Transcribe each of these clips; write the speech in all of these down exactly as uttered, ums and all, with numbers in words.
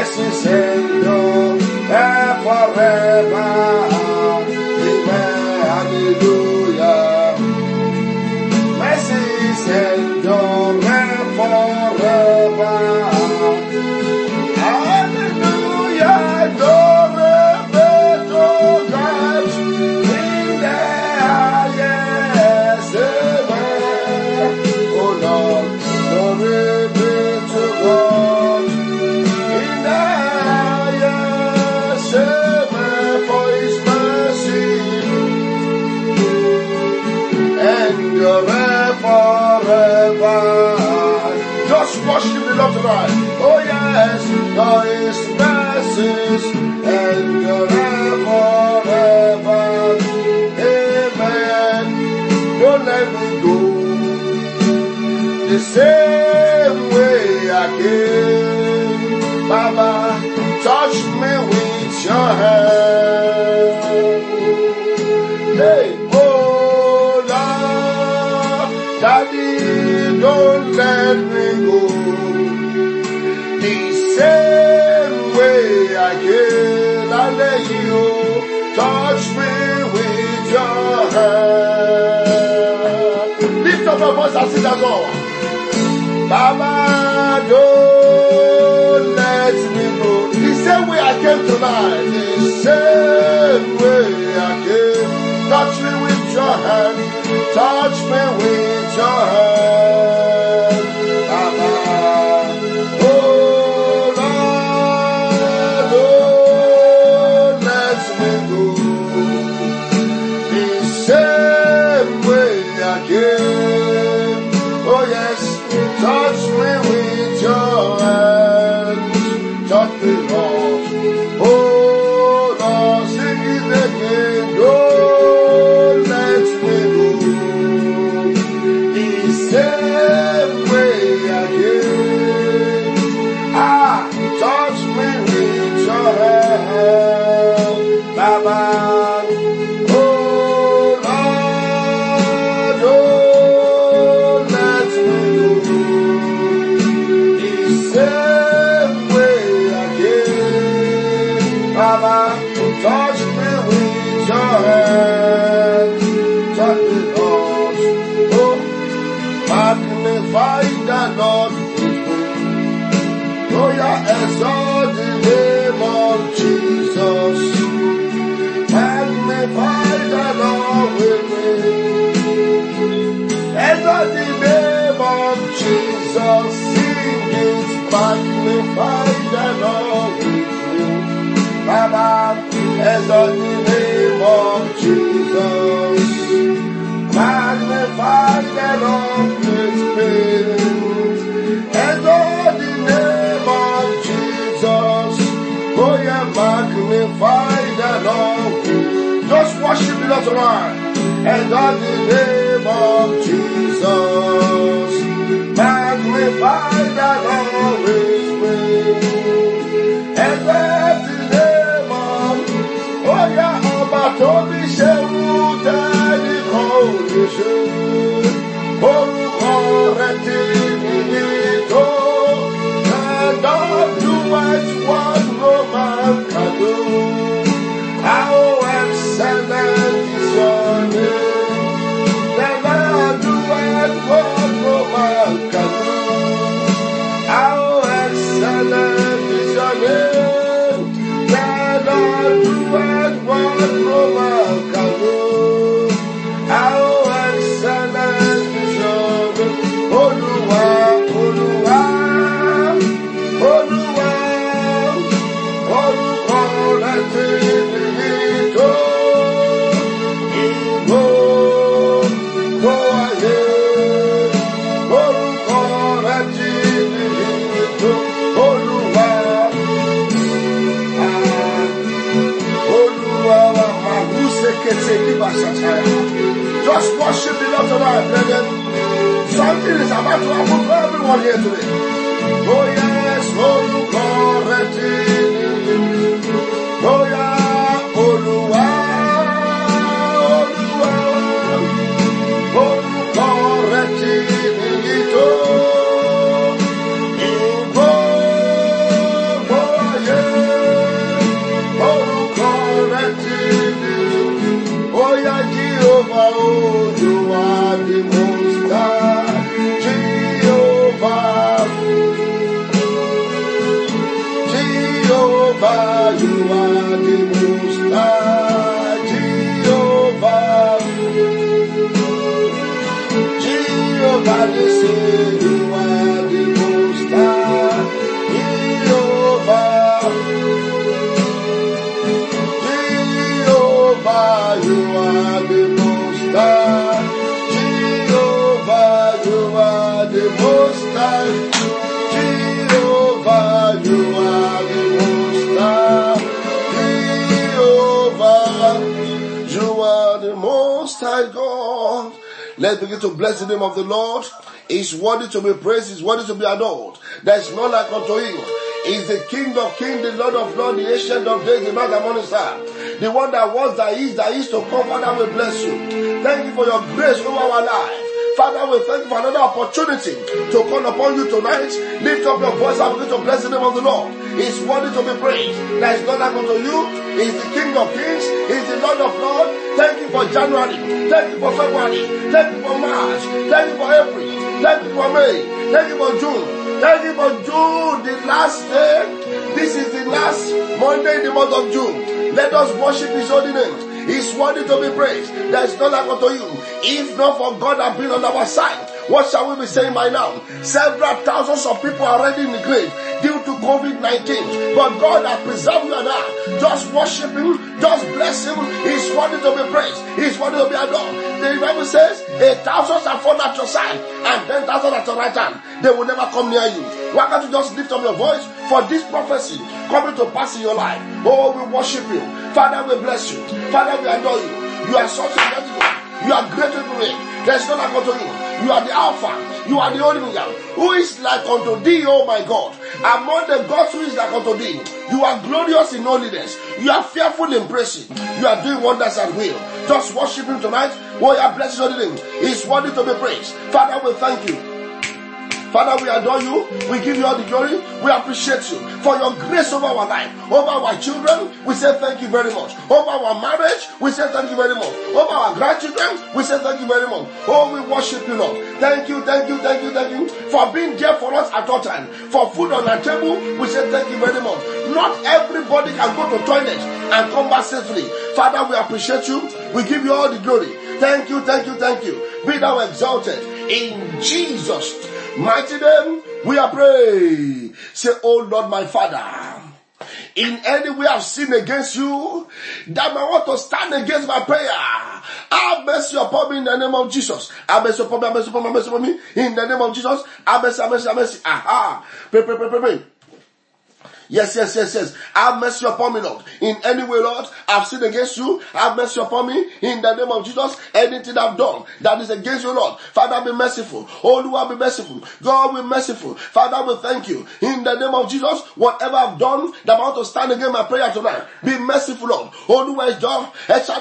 mercies endure forever. Amen. Hallelujah. Mercies endure forever. Hallelujah. Glory be to God in the highest. Amen. Oh Lord, glory be to God in the highest. Amen. For His mercy endure forever. Just worship the Lord tonight. Oh yes, for His mercies endure forever. Amen. Don't let me go the same way I came. Baba, touch me with your hand. Hey, oh Lord, Daddy, don't let me go the same way I came. I let you touch me with your hand. Lift up your voice and sing that song. Baba, don't let me go the same way I came tonight. The same way I came. Touch me with your hand. Touch me with your hand. Baba. Oh Lord, don't let me go the same way I came. Oh yes, touch me with your hands. Touch me, Lord. Oh Lord, sing it again. Don't let me go the same way I came. Ah, touch me with your hand, Baba. Oh Lord, don't let me go the same way I came. Baba, touch me with your hand. Touch me, Lord. Oh, magnify the Lord with me. Oh, yeah, exalt the name of Jesus. Magnify the Lord with me. Exalt the name of Jesus. Sing it. Magnify the Lord with me. Baba, exalt the name of Jesus. Magnify the Lord with me. Exalt the name of Jesus. Oh yeah, magnify the Lord. Just worship the Lord tonight. Exalt the name of Jesus. Magnify the Lord with me. Exalt the name of, oh yeah, Oba Tobi Shehu Tani Kolishu. Orúkọ rẹ̀ ti nìyí tó. And God do what one Roman can do. How excellent is your name. The Lord do what one Roman can do. How excellent is your name. The Lord do what one Roman can do. How excellent is your name. Olúwa, Olúwa, Olúwa, orúkọ rẹ̀ ti nìyí tó. Ìgbòho ayé, orúkọ rẹ̀ ti nìyí tó. Olúwa, ah, Olúwa wa mahuseke bashataya. Just worship the Lord tonight, brethren. Something is about to happen for everyone here today. Oh yes, orúkọ rẹ̀ ti nìyí. Oh yeah, Olúwa, Olúwa, orúkọ rẹ̀ ti nìyí tó. Ìgbòho you are the most high, Jehovah. Jehovah, they say you are the most high, Jehovah. Jehovah, you are the most high, Jehovah, you are the most high, Jehovah, you are the most high, Jehovah, you are the most high God. Let's begin to bless the name of the Lord. He's worthy to be praised. He's worthy to be adored. There is none like unto him. He's the King of kings, the Lord of lords, the Ancient of days, the Lord morning star, the one that was, that is, that is to come. Father, we bless you. Thank you for your grace over our life. Father, we thank you for another opportunity to call upon you tonight. Lift up your voice and begin to bless the name of the Lord. He's worthy to be praised. There is none like unto you. He's the King of kings. He's the Lord of lords. Thank you for January. Thank you for February. Thank you for March. Thank you for April. Thank you for May. Thank you for June. Thank you for June, the last day. This is the last Monday in the month of June. Let us worship his holy name. He's worthy to be praised. There is none like unto you. If not for God that been on our side, what shall we be saying by now? Several thousands of people are already in the grave due to covid nineteen. But God has preserved you and I. Just worship him. Just bless him. He's worthy to be praised. He's worthy to be adored. The Bible says, a thousand shall fall at your side and ten thousand at your right hand. They will never come near you. Why can't you just lift up your voice for this prophecy coming to pass in your life? Oh, we worship you. Father, we bless you. Father, we adore you. You are such a great God. You are great to be. There is none like unto you. You are the Alpha. You are the Omega. Who is like unto thee, oh my God? Among the gods, who is like unto thee? You are glorious in holiness. You are fearful in praise. You are doing wonders at will. Just worship him tonight. Oh, you are blessed holy name. He's worthy to be praised. Father, we thank you. Father, we adore you. We give you all the glory. We appreciate you for your grace over our life, over our children. We say thank you very much. Over our marriage, we say thank you very much. Over our grandchildren, we say thank you very much. Oh, we worship you, Lord. Thank you, thank you, thank you, thank you for being there for us at all time. For food on our table, we say thank you very much. Not everybody can go to toilet and come back safely. Father, we appreciate you. We give you all the glory. Thank you, thank you, thank you. Be thou exalted in Jesus' mighty name. We are praying. Say, oh Lord, my Father, in any way I've sinned against you, that I want to stand against my prayer, have mercy upon me in the name of Jesus. Have mercy upon me, have mercy upon me, have mercy upon me in the name of Jesus. Have mercy, have mercy, have mercy. Aha. Pray, pray, pray, pray, pray. Yes, yes, yes, yes. Have mercy upon me, Lord. In any way, Lord, I've sinned against you. Have mercy upon me in the name of Jesus. Anything I've done that is against you, Lord, Father, be merciful. Oh, Lord, be merciful. God, be merciful. Father, we thank you. In the name of Jesus, whatever I've done that I want to stand against my prayer tonight, be merciful, Lord. Oh, Lord, is done.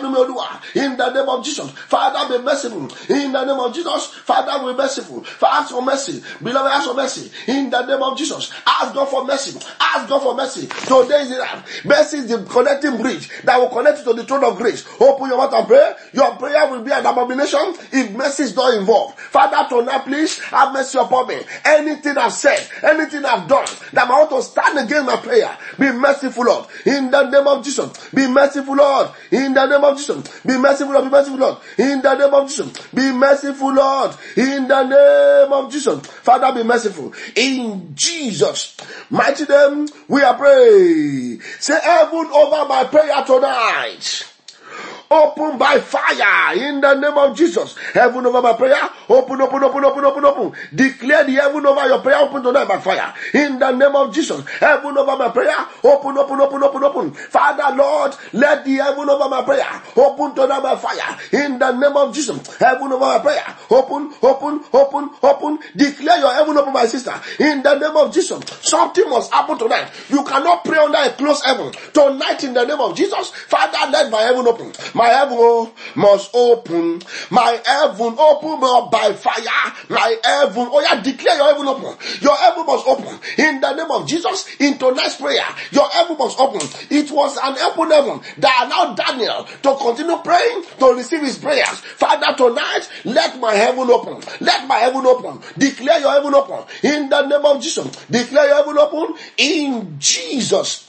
In the name of Jesus, Father, be merciful. In the name of Jesus, Father, be merciful. Ask for mercy. Beloved, ask for mercy. In the name of Jesus, ask God for mercy. Ask God for mercy. Today is it. Mercy is the connecting bridge that will connect you to the throne of grace. Open your mouth and pray. Your prayer will be an abomination if mercy is not involved. Father, tonight, please have mercy upon me. Anything I've said, anything I've done that I want to stand against my prayer, be merciful, Lord. In the name of Jesus, be merciful, Lord. In the name of Jesus, be merciful, Lord. Be merciful, Lord. In the name of Jesus, be merciful, Lord. In the name of Jesus, Father, be merciful. In Jesus' mighty name, we are praying. Say, heaven over my prayer tonight. Open by fire in the name of Jesus. Heaven over my prayer. Open, open, open, open, open, open. Declare the heaven over your prayer. Open tonight by fire. In the name of Jesus. Heaven over my prayer. Open, open, open, open, open. Father, Lord, let the heaven over my prayer open tonight by fire. In the name of Jesus. Heaven over my prayer. Open, open, open, open. Declare your heaven over my sister. In the name of Jesus. Something must happen tonight. You cannot pray under a closed heaven. Tonight in the name of Jesus. Father, let my heaven open. My heaven must open. My heaven open by fire. My heaven. Oh yeah, declare your heaven open. Your heaven must open. In the name of Jesus, in tonight's prayer, your heaven must open. It was an open heaven that allowed Daniel to continue praying, to receive his prayers. Father, tonight, let my heaven open. Let my heaven open. Declare your heaven open. In the name of Jesus, declare your heaven open. In Jesus'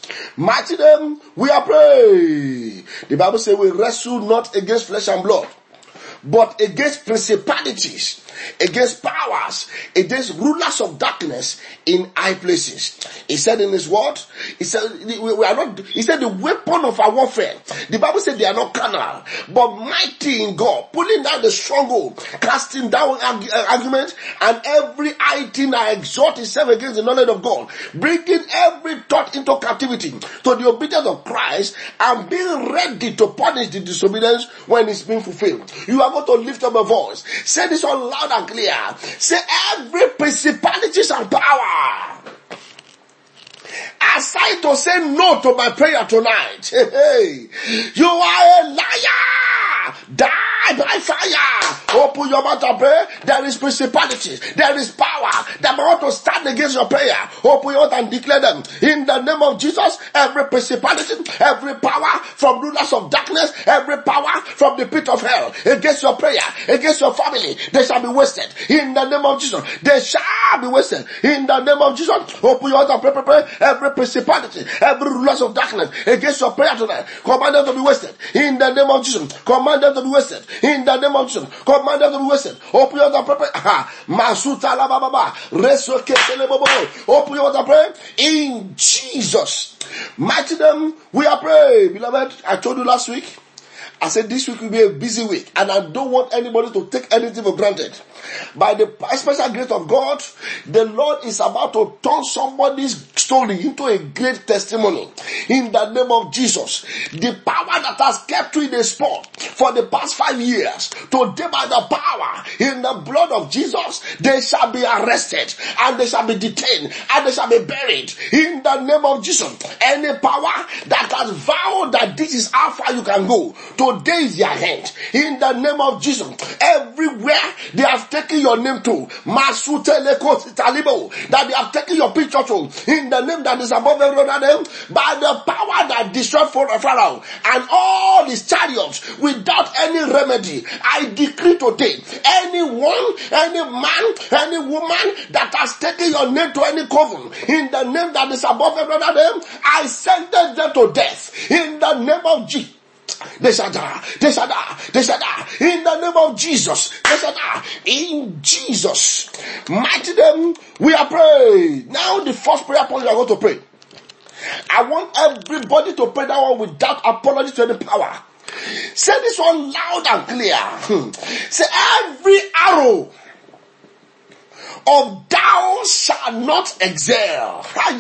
Mighty name, we are praying. The Bible says we wrestle not against flesh and blood, but against principalities, against powers, against rulers of darkness in high places. He said in his word, he said we are not, he said the weapon of our warfare, the Bible said they are not carnal, but mighty in God, pulling down the stronghold, casting down arguments, and every high thing that exalts itself against the knowledge of God, bringing every thought into captivity to the obedience of Christ, and being ready to punish the disobedience when it's being fulfilled. You are going to lift up a voice. Say this all loud and clear. Say every principalities and power aside to say no to my prayer tonight. Hey, hey. You are a liar. Die by fire. Open your mouth and pray. There is principalities. There is power that want to stand against your prayer. Open your mouth and declare them. In the name of Jesus, every principality, every power from rulers of darkness, every power from the pit of hell against your prayer, against your family, they shall be wasted. In the name of Jesus, they shall be wasted. In the name of Jesus, open your mouth and pray, pray, pray. Every principality, every rulers of darkness against your prayer tonight, command them to be wasted. In the name of Jesus, command them to be wasted. In the name of Jesus, command them to be wasted. Open your mouth and pray. Masuta la baba, resoke telebobo. Open your mouth and pray. In Jesus' mighty name, we are praying. Beloved, I told you last week, I said this week will be a busy week, and I don't want anybody to take anything for granted. By the special grace of God, the Lord is about to turn somebody's story into a great testimony. In the name of Jesus, the power that has kept you in a spot for the past five years, today by the power in the blood of Jesus, they shall be arrested, and they shall be detained, and they shall be buried. In the name of Jesus, any power that has vowed that this is how far you can go, today is their hand. In the name of Jesus, everywhere they have taken your name to, that they have taken your picture to, in the name that is above every other name, by the power that destroyed Pharaoh and all his chariots without any remedy, I decree today, anyone, any man, any woman that has taken your name to any coven, in the name that is above every other name, I sentence them to death. In the name of Jesus. They shall die. They shall die. They shall die. In the name of Jesus. They shall die. In Jesus' mighty name, we are praying. Now the first prayer point we are going to pray. I want everybody to pray that one without apology to any power. Say this one loud and clear. Say every arrow of thou shall not excel. Fire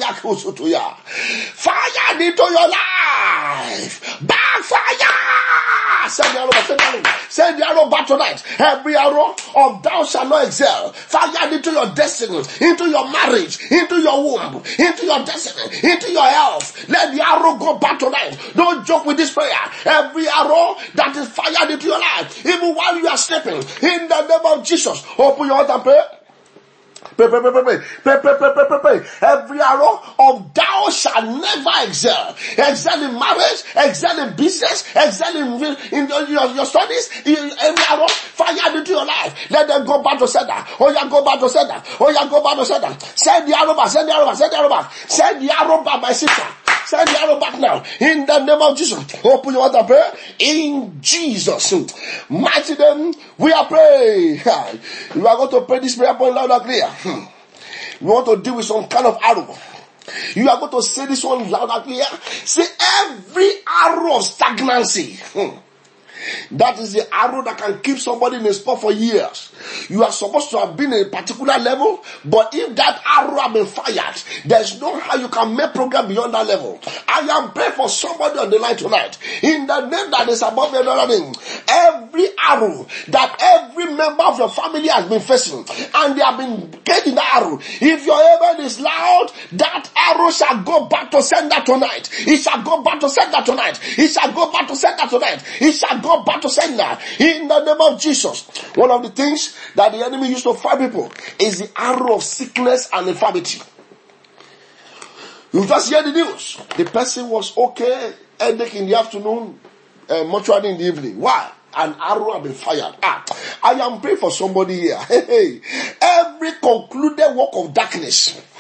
into your life. Backfire. Send the arrow back. Send the arrow back. Send the arrow back tonight. Every arrow of thou shall not excel. Fire into your destiny, into your marriage, into your womb, into your destiny, into your health. Let the arrow go back tonight. Don't joke with this prayer. Every arrow that is fired into your life, even while you are sleeping, in the name of Jesus, open your heart and pray. Pray, pray, pray, pray, pray, pray, pray, pray, pray, pray. Every arrow of thou shall never excel. Excel in marriage, excel in business, excel in, in your, your, your studies. Every arrow fired into your life. Let them go back to sender. Oh yeah, go back to sender. Oh yeah, go back to sender. Send the arrow back, send the arrow back, send the arrow back. Send the arrow back, my sister. Send the arrow back now. In the name of Jesus. Open your heart and pray. In Jesus' mighty name, we are praying. We are going to pray this prayer point loud and clear. We want to deal with some kind of arrow. You are going to say this one loud and clear. Say every arrow of stagnancy. That is the arrow that can keep somebody in a spot for years. You are supposed to have been in a particular level, but if that arrow has been fired, there's no how you can make progress beyond that level. I am praying for somebody on the line tonight. In the name that is above another name, every arrow that every member of your family has been facing, and they have been getting that arrow. If your amen is loud, that arrow shall go back to sender tonight. It shall go back to sender tonight. It shall go back to sender tonight. It shall go back to sender in the name of Jesus. One of the things that the enemy used to fight people is the arrow of sickness and infirmity. You just hear the news. The person was okay, headache in the afternoon, uh, mortuary in the evening. Why? An arrow has been fired. Ah, I am praying for somebody here. Hey, hey. Every concluded work of darkness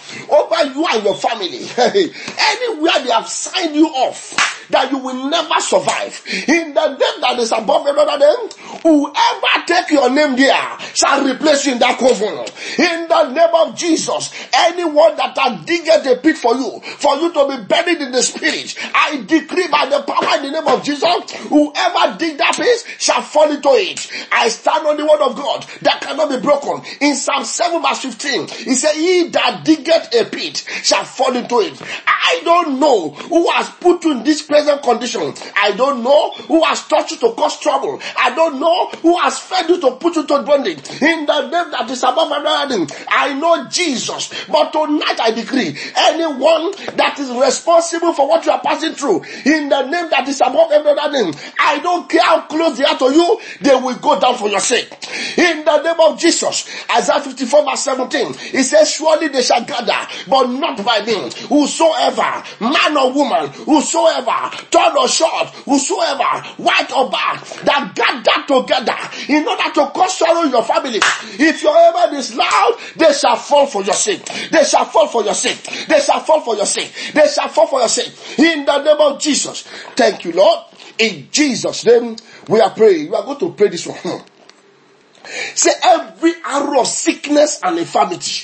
over you and your family. Anywhere they have signed you off, that you will never survive. In the name that is above another name, whoever take your name there shall replace you in that coven. In the name of Jesus, anyone that has digged a pit for you, for you to be buried in the spirit, I decree by the power in the name of Jesus, whoever dig that pit shall fall into it. I stand on the word of God that cannot be broken. In Psalm seven verse fifteen, he said, he that diggeth a pit shall fall into it. I don't know who has put you in this present condition. I don't know who has taught you to cause trouble. I don't know who has fed you to put you to bondage. In the name that is above everything, I know Jesus. But tonight I decree, anyone that is responsible for what you are passing through, in the name that is above everything, I don't care how close they are to you, they will go down for your sake. In the name of Jesus, Isaiah fifty-four verse seventeen, it says, surely they shall gather, but not by me. Whosoever, man or woman, whosoever, tall or short, whosoever, white or black, that gather together in order to cause sorrow in your family. If your amen is loud, they shall fall for your sake. They shall fall for your sake. They shall fall for your sake. They shall fall for your sake. In the name of Jesus. Thank you, Lord. In Jesus' name, we are praying. We are going to pray this one. Say, every arrow of sickness and infirmity,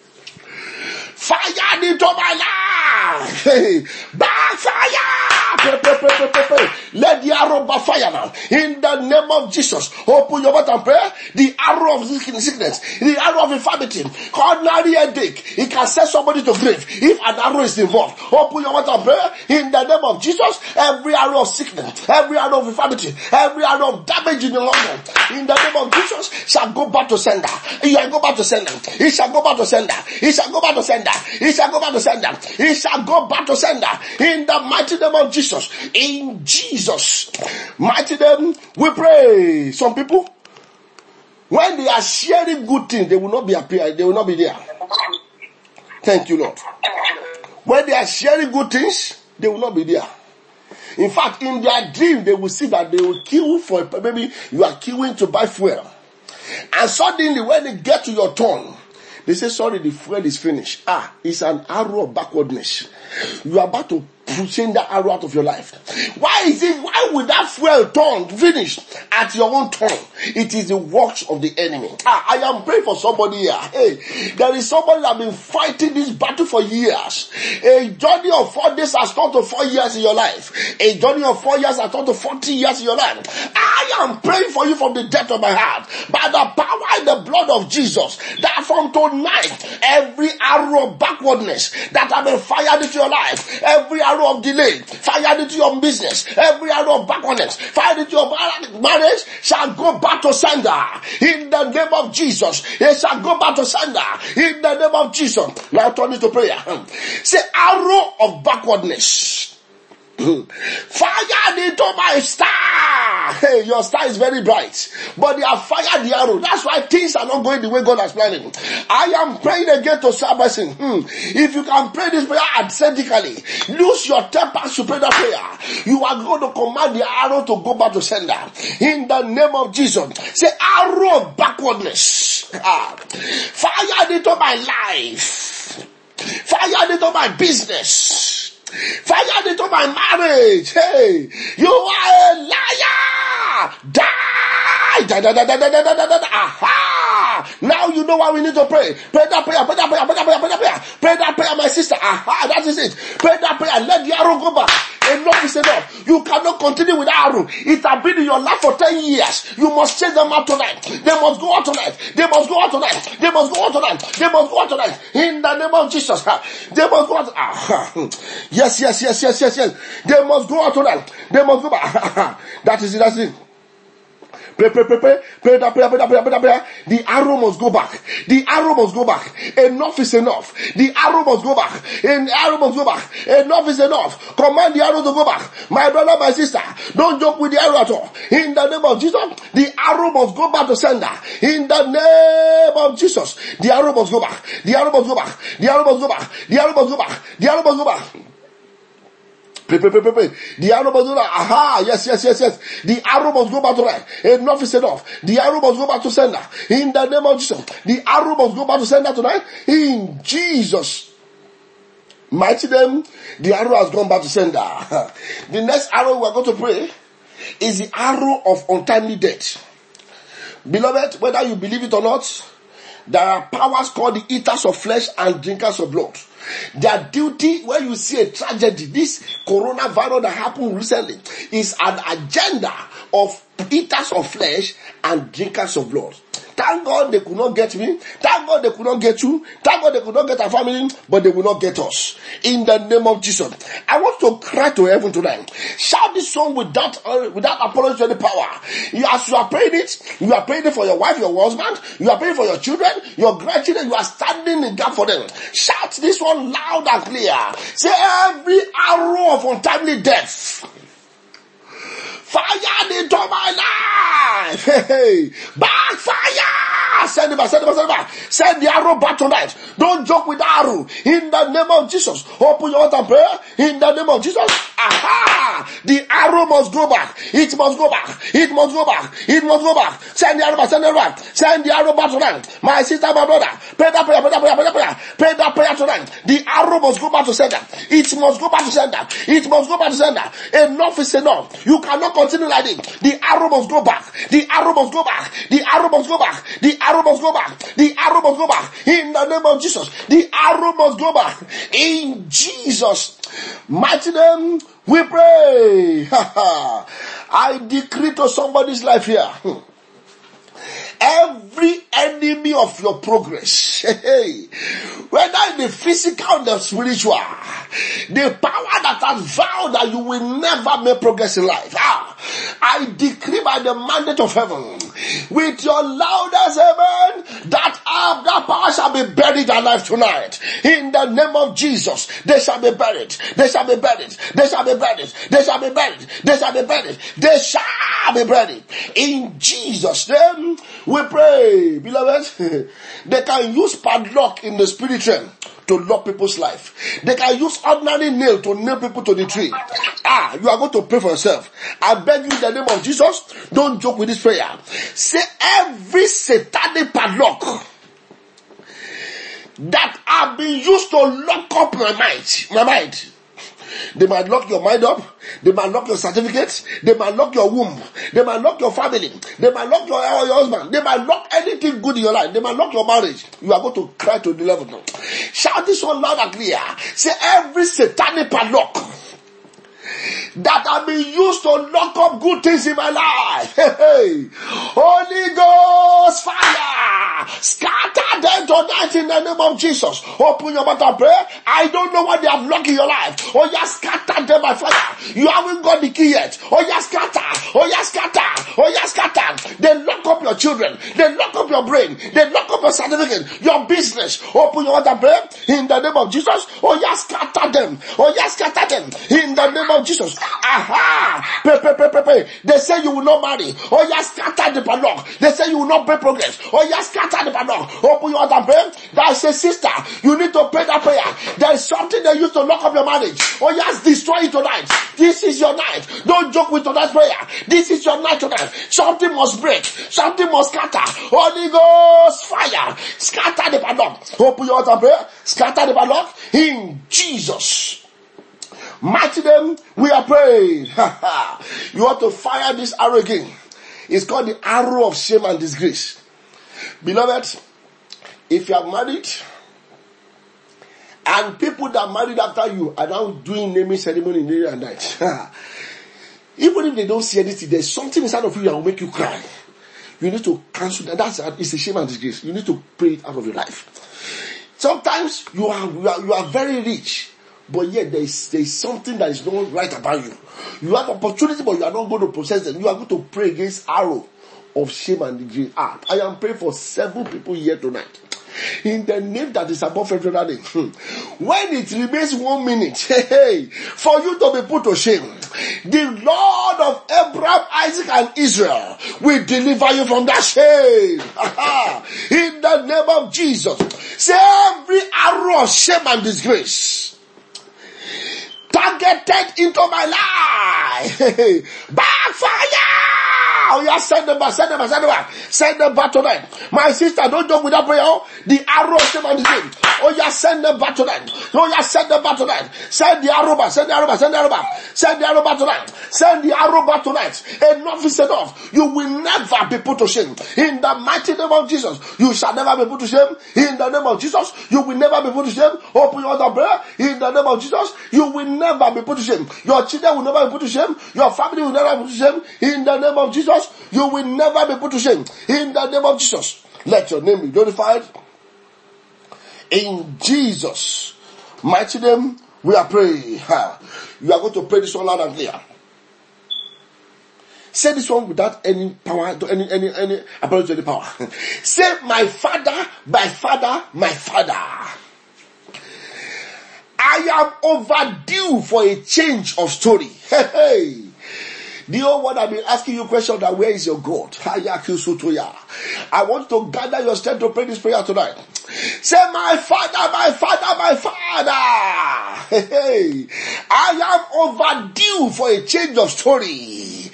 fire into my life. Hey, backfire. Pray, pray, pray, pray, pray, pray. Let the arrow backfire now. In the name of Jesus. Open your mouth and pray. The arrow of sickness, the arrow of infirmity, ordinary headache, it can send somebody to grave if an arrow is involved. Open your mouth and pray. In the name of Jesus, every arrow of sickness, every arrow of infirmity, every arrow of damage in the Lord, in the name of Jesus, shall go back to sender. It shall go back to sender. It shall go back to sender. It shall go back to sender. It shall go back to sender. It shall go back to sender. In the mighty name of Jesus. In Jesus' mighty name, we pray. Some people, when they are sharing good things, they will not be appear. They will not be there. Thank you, Lord. When they are sharing good things, they will not be there. In fact, in their dream, they will see that they will kill for, maybe you are queuing to buy fuel. And suddenly, when they get to your turn, they say, sorry, the fuel is finished. Ah, it's an arrow of backwardness. You are about to pushing that arrow out of your life. Why is it, why would that fuel turn finish at your own turn? It is the works of the enemy. Ah, I am praying for somebody here. Hey, there is somebody that has been fighting this battle for years. A journey of four days has turned to four years in your life. A journey of four years has turned to forty years in your life. I am praying for you from the depth of my heart, by the power and the blood of Jesus, that from tonight, every arrow of backwardness that has been fired into your life, every arrow of delay, fired into your business, every arrow of backwardness, fired into your marriage, shall go back to sender. In the name of Jesus, it shall go back to sender. In the name of Jesus. Now turn it to prayer. Say, arrow of backwardness, fire into my star. Hey, your star is very bright, but they have fired the arrow. That's why things are not going the way God has planned. I am praying again to salvation. Hmm. If you can pray this prayer authentically, lose your temper to pray that prayer. You are going to command the arrow to go back to sender. In the name of Jesus. Say, arrow of backwardness, ah, fire into my life, fire into my business, fire into my marriage. Hey, you are a liar. Die. Da, da, da, da, da, da, da, da, da. Aha. Now you know why we need to pray. Pray that prayer. Pray that prayer. Pray that prayer. Pray that prayer. Pray that prayer, my sister. Aha. That is it. Pray that prayer. Let the arrow go back. Enough is enough. You cannot continue with arrow. It has been in your life for ten years. You must change them out tonight. They must go out tonight. They must go out tonight. They must go out tonight. They must go out tonight. In the name of Jesus. They must go out. Ah. Yes, yes, yes, yes, yes, yes. They must go out tonight. They must go back. That is it. That's it. Pray, pray, pray, pray, pray that prayer, pray that prayer, pray that prayer. The arrow must go back. The arrow must go back. Enough is enough. The arrow must go back. And the arrow must go back. Enough is enough. Command the arrow to go back. My brother, my sister, don't joke with the arrow at all. In the name of Jesus, the arrow must go back to sender. In the name of Jesus, the arrow must go back. The arrow must go back. The arrow must go back. The arrow must go back. The arrow must go back. Pray, pray, pray, pray, pray. The arrow must go back. Aha, yes, yes, yes, yes. The arrow must go back to right. Enough is enough. The arrow must go back to sender. In the name of Jesus. The arrow must go back to sender tonight. In Jesus' Mighty name, the arrow has gone back to sender. The next arrow we're going to pray is the arrow of untimely death. Beloved, whether you believe it or not, there are powers called the eaters of flesh and drinkers of blood. Their duty, when you see a tragedy, this coronavirus that happened recently, is an agenda of eaters of flesh and drinkers of blood. Thank God they could not get me. Thank God they could not get you. Thank God they could not get our family, but they will not get us. In the name of Jesus. I want to cry to heaven tonight. Shout this song without, uh, without apology to any power. You, as you are praying it, you are praying it for your wife, your husband, you are praying for your children, your grandchildren, you are standing in gap for them. Shout this one loud and clear. Say, every arrow of untimely death, fire into my life. Hey, hey. Backfire. Send it back, send it back, send it back. Send the arrow back tonight. Don't joke with the arrow. In the name of Jesus. Open your heart and pray. In the name of Jesus. Aha. The arrow must go back. It must go back. It must go back. It must go back. Send the arrow back, send the arrow back. Send the arrow back tonight. My sister, my brother. Pray that prayer, pray that prayer, pray that prayer. Pray that prayer tonight. The arrow must go back to sender. It must go back to sender. It must go back to sender. Enough is enough. You cannot continue like this. The arrow must go back. The arrow must go back. The arrow must go back. The arrow must go back. The arrow must go back. In the name of Jesus. The arrow must go back. In Jesus' mighty name we pray. I decree to somebody's life here. Every enemy of your progress, whether in the physical or the spiritual, the power that has vowed that you will never make progress in life, ah, I decree by the mandate of heaven, with your loudest amen, that, uh, that power shall be buried alive tonight. In the name of Jesus, they shall be buried. They shall be buried. They shall be buried. They shall be buried. They shall be buried. They shall be buried. In Jesus' name, we pray. Beloved, they can use padlock in the spirit realm to lock people's life. They can use ordinary nail to nail people to the tree. Ah, you are going to pray for yourself. I beg you in the name of Jesus, don't joke with this prayer. Say, every satanic padlock that have been used to lock up my mind, my mind. They might lock your mind up. They might lock your certificates. They might lock your womb. They might lock your family. They might lock your, your husband. They might lock anything good in your life. They might lock your marriage. You are going to cry to the level now. Shout this one loud and clear. Say, every satanic padlock that have been used to lock up good things in my life. Hey, hey. Holy Ghost fire. Scatter them tonight in the name of Jesus. Open your mouth and pray. I don't know what they have locked in your life. Oh, yeah, scatter them by fire. You haven't got the key yet. Oh, yeah, scatter. Oh, yeah, scatter. Oh, yeah, scatter. They lock up your children. They lock up your brain. They lock up your certificate. Your business. Open your mouth and pray. In the name of Jesus. Oh, yeah, scatter them. Oh, yeah, scatter them. In the name of Jesus. Aha! Pray, pray, pray, pray, pray. They say you will not marry. Oh, yeah, scatter the padlock. They say you will not make progress. Oh, yeah, scatter the padlock. Open your heart and pray. That is a sister. You need to pray that prayer. There is something they used to lock up your marriage. Oh, yes, destroy it tonight. This is your night. Don't joke with tonight's prayer. This is your night tonight. Something must break. Something must scatter. Holy Ghost fire. Scatter the padlock. Open your heart and pray. Scatter the padlock. In Jesus' mighty name, we are praying. You want to fire this arrow again. It's called the arrow of shame and disgrace. Beloved, if you are married, and people that married after you are now doing naming ceremony day and night, even if they don't see anything, there's something inside of you that will make you cry. You need to cancel that. That's it's a shame and disgrace. You need to pray it out of your life. Sometimes you are you are, you are very rich, but yet there is, there is something that is not right about you. You have opportunity, but you are not going to possess them. You are going to pray against arrow of shame and disgrace. Ah, I am praying for seven people here tonight. In the name that is above every other name. When it remains one minute, hey, hey, for you to be put to shame, the Lord of Abraham, Isaac, and Israel will deliver you from that shame. In the name of Jesus. Say, every arrow of shame and disgrace targeted into my life, backfire Oh, yeah, send them back, send them back, send them back. Send them back tonight. My sister, don't joke with that prayer. The arrow came on the name. Oh, yeah, send them back tonight. Oh, yeah, send them back tonight. Send the arrow back, send the arrow back, send the arrow back. Send the arrow back tonight. Send the arrow back tonight. Enough is enough. You will never be put to shame. In the mighty name of Jesus, you shall never be put to shame. In the name of Jesus, you will never be put to shame. Open your other prayer. In the name of Jesus, you will never be put to shame. Your children will never be put to shame. Your family will never be put to shame. In the name of Jesus, you will never be put to shame. In the name of Jesus, let your name be glorified. In Jesus' mighty name, we are praying. You are going to pray this one loud and clear. Say this one without any power, any, any, any, apology to any power. Say, my father, my father, my father. I am overdue for a change of story. Hey, hey. The old one I've been asking you question that where is your God? I want to gather your strength to pray this prayer tonight. Say, my father, my father, my father. Hey, hey. I am overdue for a change of story.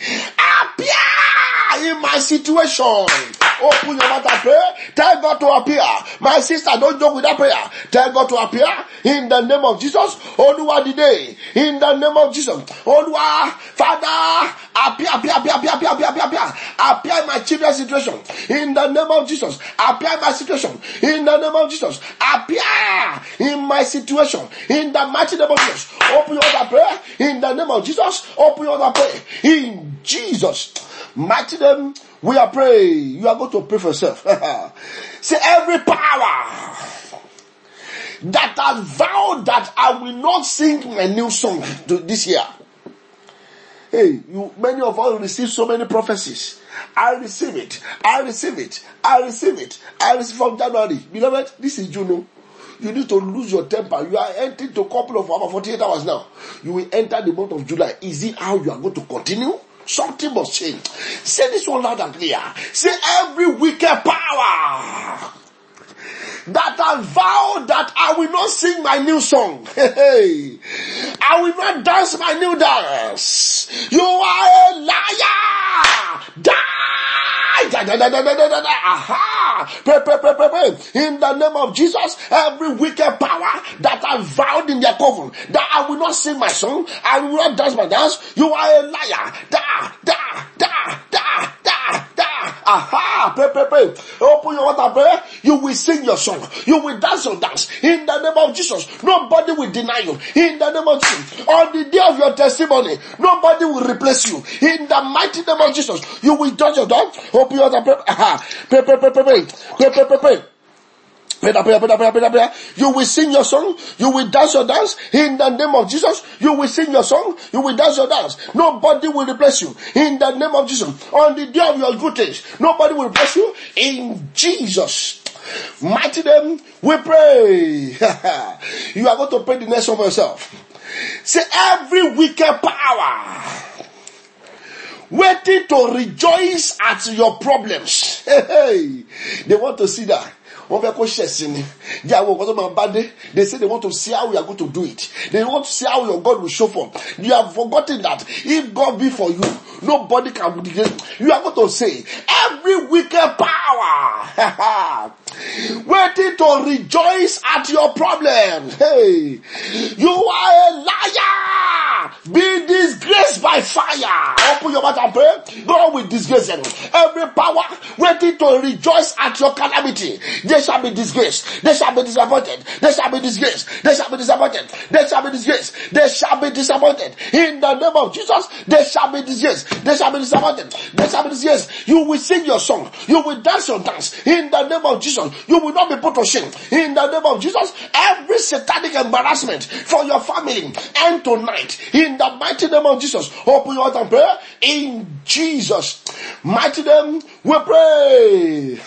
Appear in my situation. Open your mouth and pray. Tell God to appear. My sister, don't joke with that prayer. Tell God to appear in the name of Jesus. Oluwa today. In the name of Jesus. Oluwa, Father, appear, appear, appear, appear, appear, appear, appear, appear. Appear in my children's situation. In the name of Jesus. Appear in my situation. In the name of Jesus. Appear in my situation. In the mighty name of Jesus. Open your mouth and pray. In the name of Jesus. Open your mouth and pray. In Jesus' mighty name, we are praying. You are going to pray for yourself. Say, every power that has vowed that I will not sing my new song to this year. Hey, you, many of us receive so many prophecies. I receive it. I receive it. I receive it. I receive from January. Beloved, this is June. You need to lose your temper. You are entering to a couple of about forty-eight hours now. You will enter the month of July. Is it how you are going to continue? Something must change. Say this one loud and clear. Say, every wicked power that has vowed that I will not sing my new song. Hey, I will not dance my new dance. You are a liar. Die. Da, da, da, da, da, da, da. Aha. Pray, pray, pray, pray, pray. In the name of Jesus, every wicked power that has vowed in their coven that I will not sing my song, I will not dance my dance, you are a liar. Da, da, da, da, da, da. Aha. Pray, pray, pray. Open your water, pray. You will sing your song. You will dance your dance. In the name of Jesus, nobody will deny you. In the name of Jesus, on the day of your testimony, nobody will replace you. In the mighty name of Jesus, you will dance your dance. Open your water, pray. Aha. Pray, pray, pray, pray, pray. Pray, pray, pray, pray. Pray, pray, pray, pray, pray, pray. You will sing your song. You will dance your dance. In the name of Jesus, you will sing your song. You will dance your dance. Nobody will replace you. In the name of Jesus, on the day of your good days, nobody will replace you. In Jesus' mighty name, we pray. You are going to pray the next one for yourself. Say, every wicked power waiting to rejoice at your problems. Hey, hey. They want to see that. They say they want to see how we are going to do it. They want to see how your God will show forth. You have forgotten that if God be for you, nobody can be against you. You are going to say, every wicked power waiting to rejoice at your problem. Hey, you are a liar. Be disgraced by fire. Open your mouth and pray. God will disgrace them. Every power waiting to rejoice at your calamity, they shall be disgraced. They shall be disappointed. They shall be disgraced. They shall be disappointed. They shall be disgraced. They shall be disappointed. In the name of Jesus, they shall be disgraced. They shall be disappointed. They shall be disgraced. You will sing your song. You will dance your dance. In the name of Jesus, you will not be put to shame. In the name of Jesus, every satanic embarrassment for your family end tonight. In the mighty name of Jesus, open your heart and pray. In Jesus' mighty name, we pray.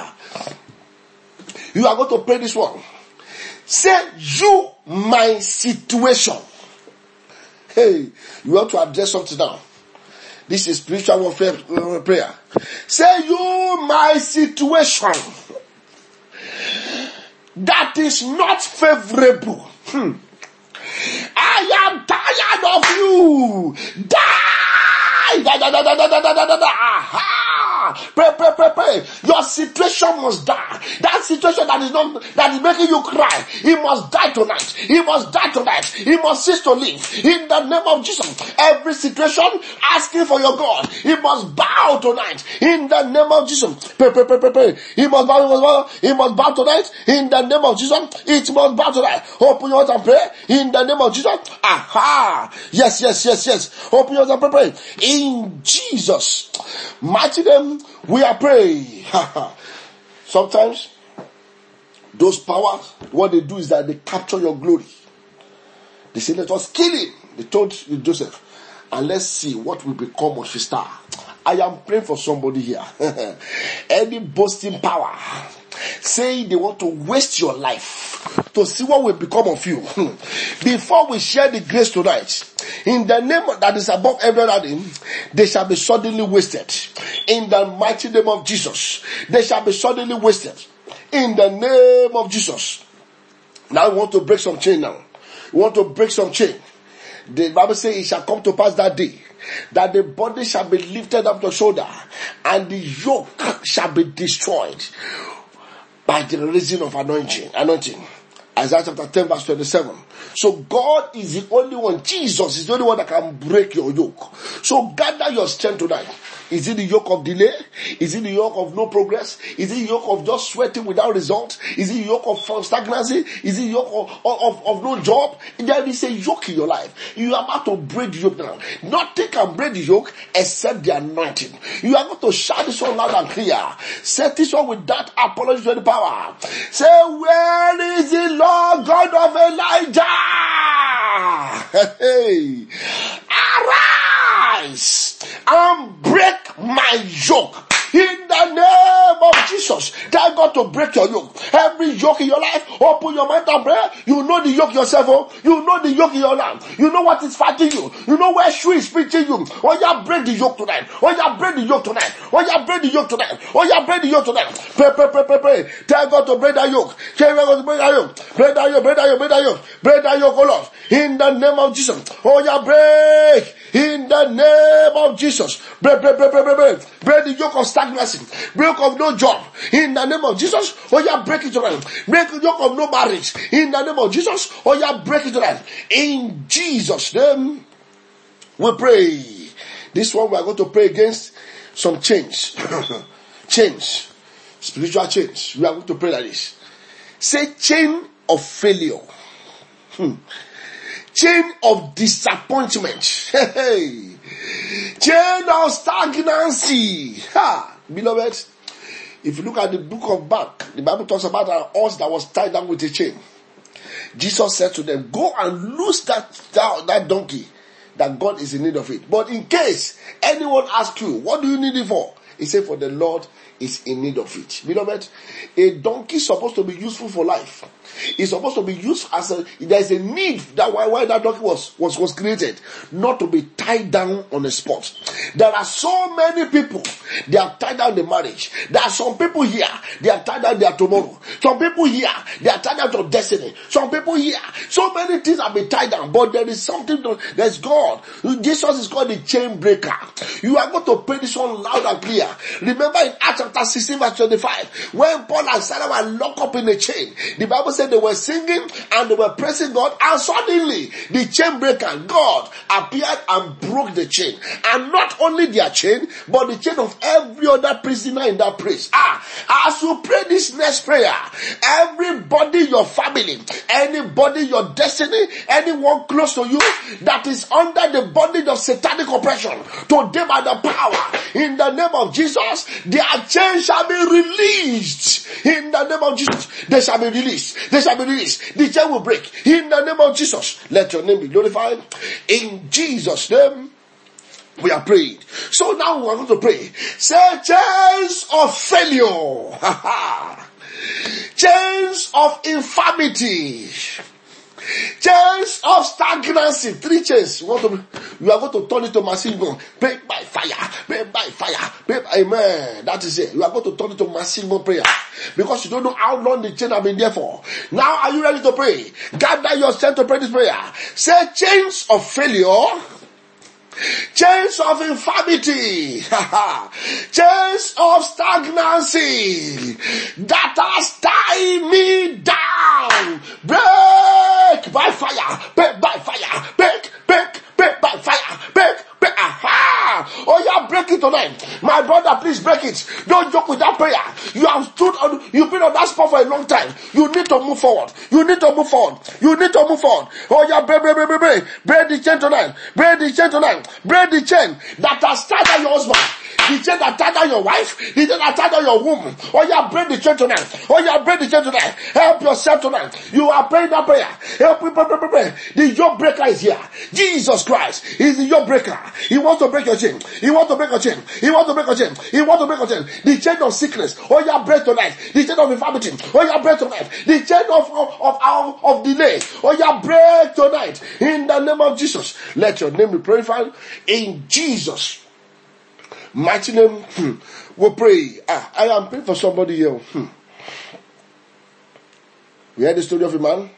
You are going to pray this one. Say, you, my situation. Hey, you want to address something now. This is spiritual warfare prayer. Say, you, my situation that is not favorable. Hmm. I am tired of you. Die, Pray. Da, da, da, da, da, da, da, da, da. Aha. Pray, pray, pray, pray. Your situation must die. That situation that is not, that is making you cry, it must die tonight. He must die tonight. He must cease to live. In the name of Jesus. Every situation asking for your God, he must bow tonight. In the name of Jesus. Pray, pray, pray, pray, pray. He must bow, he must bow, he must bow tonight. In the name of Jesus. It must bow tonight. Open your heart and pray. In the name of Jesus. Aha. Yes, yes, yes, yes. Open your heart and pray. In Jesus' mighty name, we are praying. Sometimes, those powers, what they do is that they capture your glory. They say, let us kill him. They told Joseph, and let's see what will become of his star. I am praying for somebody here. Any boasting power saying they want to waste your life to see what will become of you. Before we share the grace tonight, in the name that is above every other name, they shall be suddenly wasted. In the mighty name of Jesus, they shall be suddenly wasted. In the name of Jesus. Now we want to break some chain now. We want to break some chain. The Bible says it shall come to pass that day that the body shall be lifted up to shoulder and the yoke shall be destroyed by the reason of anointing. Anointing. Isaiah chapter ten verse twenty-seven. So God is the only one. Jesus is the only one that can break your yoke. So gather your strength tonight. Is it the yoke of delay? Is it the yoke of no progress? Is it the yoke of just sweating without result? Is it the yoke of stagnancy? Is it the yoke of, of, of no job? There is a yoke in your life. You are about to break the yoke now. Nothing can break the yoke except the anointing. You are going to shout this one loud and clear. Set this one with that apology to the power. Say, where is the Lord God of Elijah? Hey, arise and break my yoke. In the name of Jesus, tell God to break your yoke. Every yoke in your life, open your mind and pray. You know the yoke yourself. Oh? You know the yoke in your life. You know what is fighting you. You know where shoe is pinching you. Oh, yeah, break the yoke tonight. Oh, yeah, break the yoke tonight. Oh, yeah, break the yoke tonight. Oh, yeah, break the yoke tonight. Pray, pray, pray, pray, pray. Tell God to break that yoke. Tell God to break that yoke. Break that yoke, break that yoke, break that yoke. Break that yoke, oh Lord. In the name of Jesus. Oh, yeah, break. In the name of Jesus. Break, break, break, break, break, break. Break the yoke of stagnancy. Break of no job. In the name of Jesus. Oh yeah, break it tonight. Break the yoke of no marriage. In the name of Jesus. Oh yeah, break it tonight. In Jesus' name, we pray. This one we are going to pray against some change. Change. Spiritual change. We are going to pray like this. Say chain of failure. Hmm. Chain of disappointment. Hey. Chain of stagnancy. Ha. Beloved, if you look at the book of Mark, the Bible talks about an horse that was tied down with a chain. Jesus said to them, go and loose that, that, that donkey, that God is in need of it. But in case anyone asks you, what do you need it for? He said, for the Lord is in need of it. Beloved, a donkey is supposed to be useful for life. It's supposed to be used as a, there's a need that why, why that donkey was, was, was created, not to be tied down on the spot. There are so many people, they are tied down in marriage. There are some people here, they are tied down their tomorrow. Some people here, they are tied down to destiny. Some people here, so many things have been tied down, but there is something, to, there's God. Jesus is called the chain breaker. You are going to pray this one loud and clear. Remember in Acts chapter sixteen verse twenty-five, when Paul and Silas were locked up in a chain, the Bible said they were singing and they were praising God, and suddenly the chain breaker, God, appeared and broke the chain. And not only their chain, but the chain of every other prisoner in that place. Ah, as you pray this next prayer, everybody, your family, anybody, your destiny, anyone close to you that is under the bondage of satanic oppression, today by the power in the name of Jesus, their chain shall be released. In the name of Jesus, they shall be released. They shall be released. The chain will break. In the name of Jesus, let your name be glorified. In Jesus' name, we are praying. So now we are going to pray. Say chains of failure. Chains of infirmity. Chains of stagnancy. Three chains. You, want to, you are going to turn it to machine gun. Break by fire. Break by fire. Break by, amen. That is it. You are going to turn it to machine gun prayer. Because you don't know how long the chain have been there for. Now are you ready to pray? Gather yourself to pray this prayer. Say chains of failure. chains of infirmity, chains of stagnancy that has tied me down, break by fire, break by fire, break, break, break by fire, break, break, aha! Oh, yeah, break it tonight. My brother, please break it. Don't joke with that prayer. You have stood on, you've been on that spot for a long time. You need to move forward. You need to move forward. You need to move forward. Oh, yeah, break, break, break, break, break. Break the chain tonight. Break the chain tonight. Break the chain that has tied down your husband. The chain that tied down your wife. The chain that tied down your womb. Oh, yeah, break the chain tonight. Oh, yeah, break the chain tonight. Help yourself tonight. You are praying that prayer. Help me, pray, pray, pray, pray. The yoke breaker is here. Jesus Christ is the yoke breaker. He wants to break your chain. He wants to break your chain. He wants to break your chain. He wants to break your chain. The chain of sickness. Oh, yeah, break tonight. The chain of infirmity. Oh, yeah, break tonight. The chain of, of, of, of, of delay. Oh, yeah, break tonight. In the name of Jesus. Let your name be glorified. In Jesus' mighty name, hmm, we pray. Ah, I am praying for somebody here. Hmm. We heard the story of a man.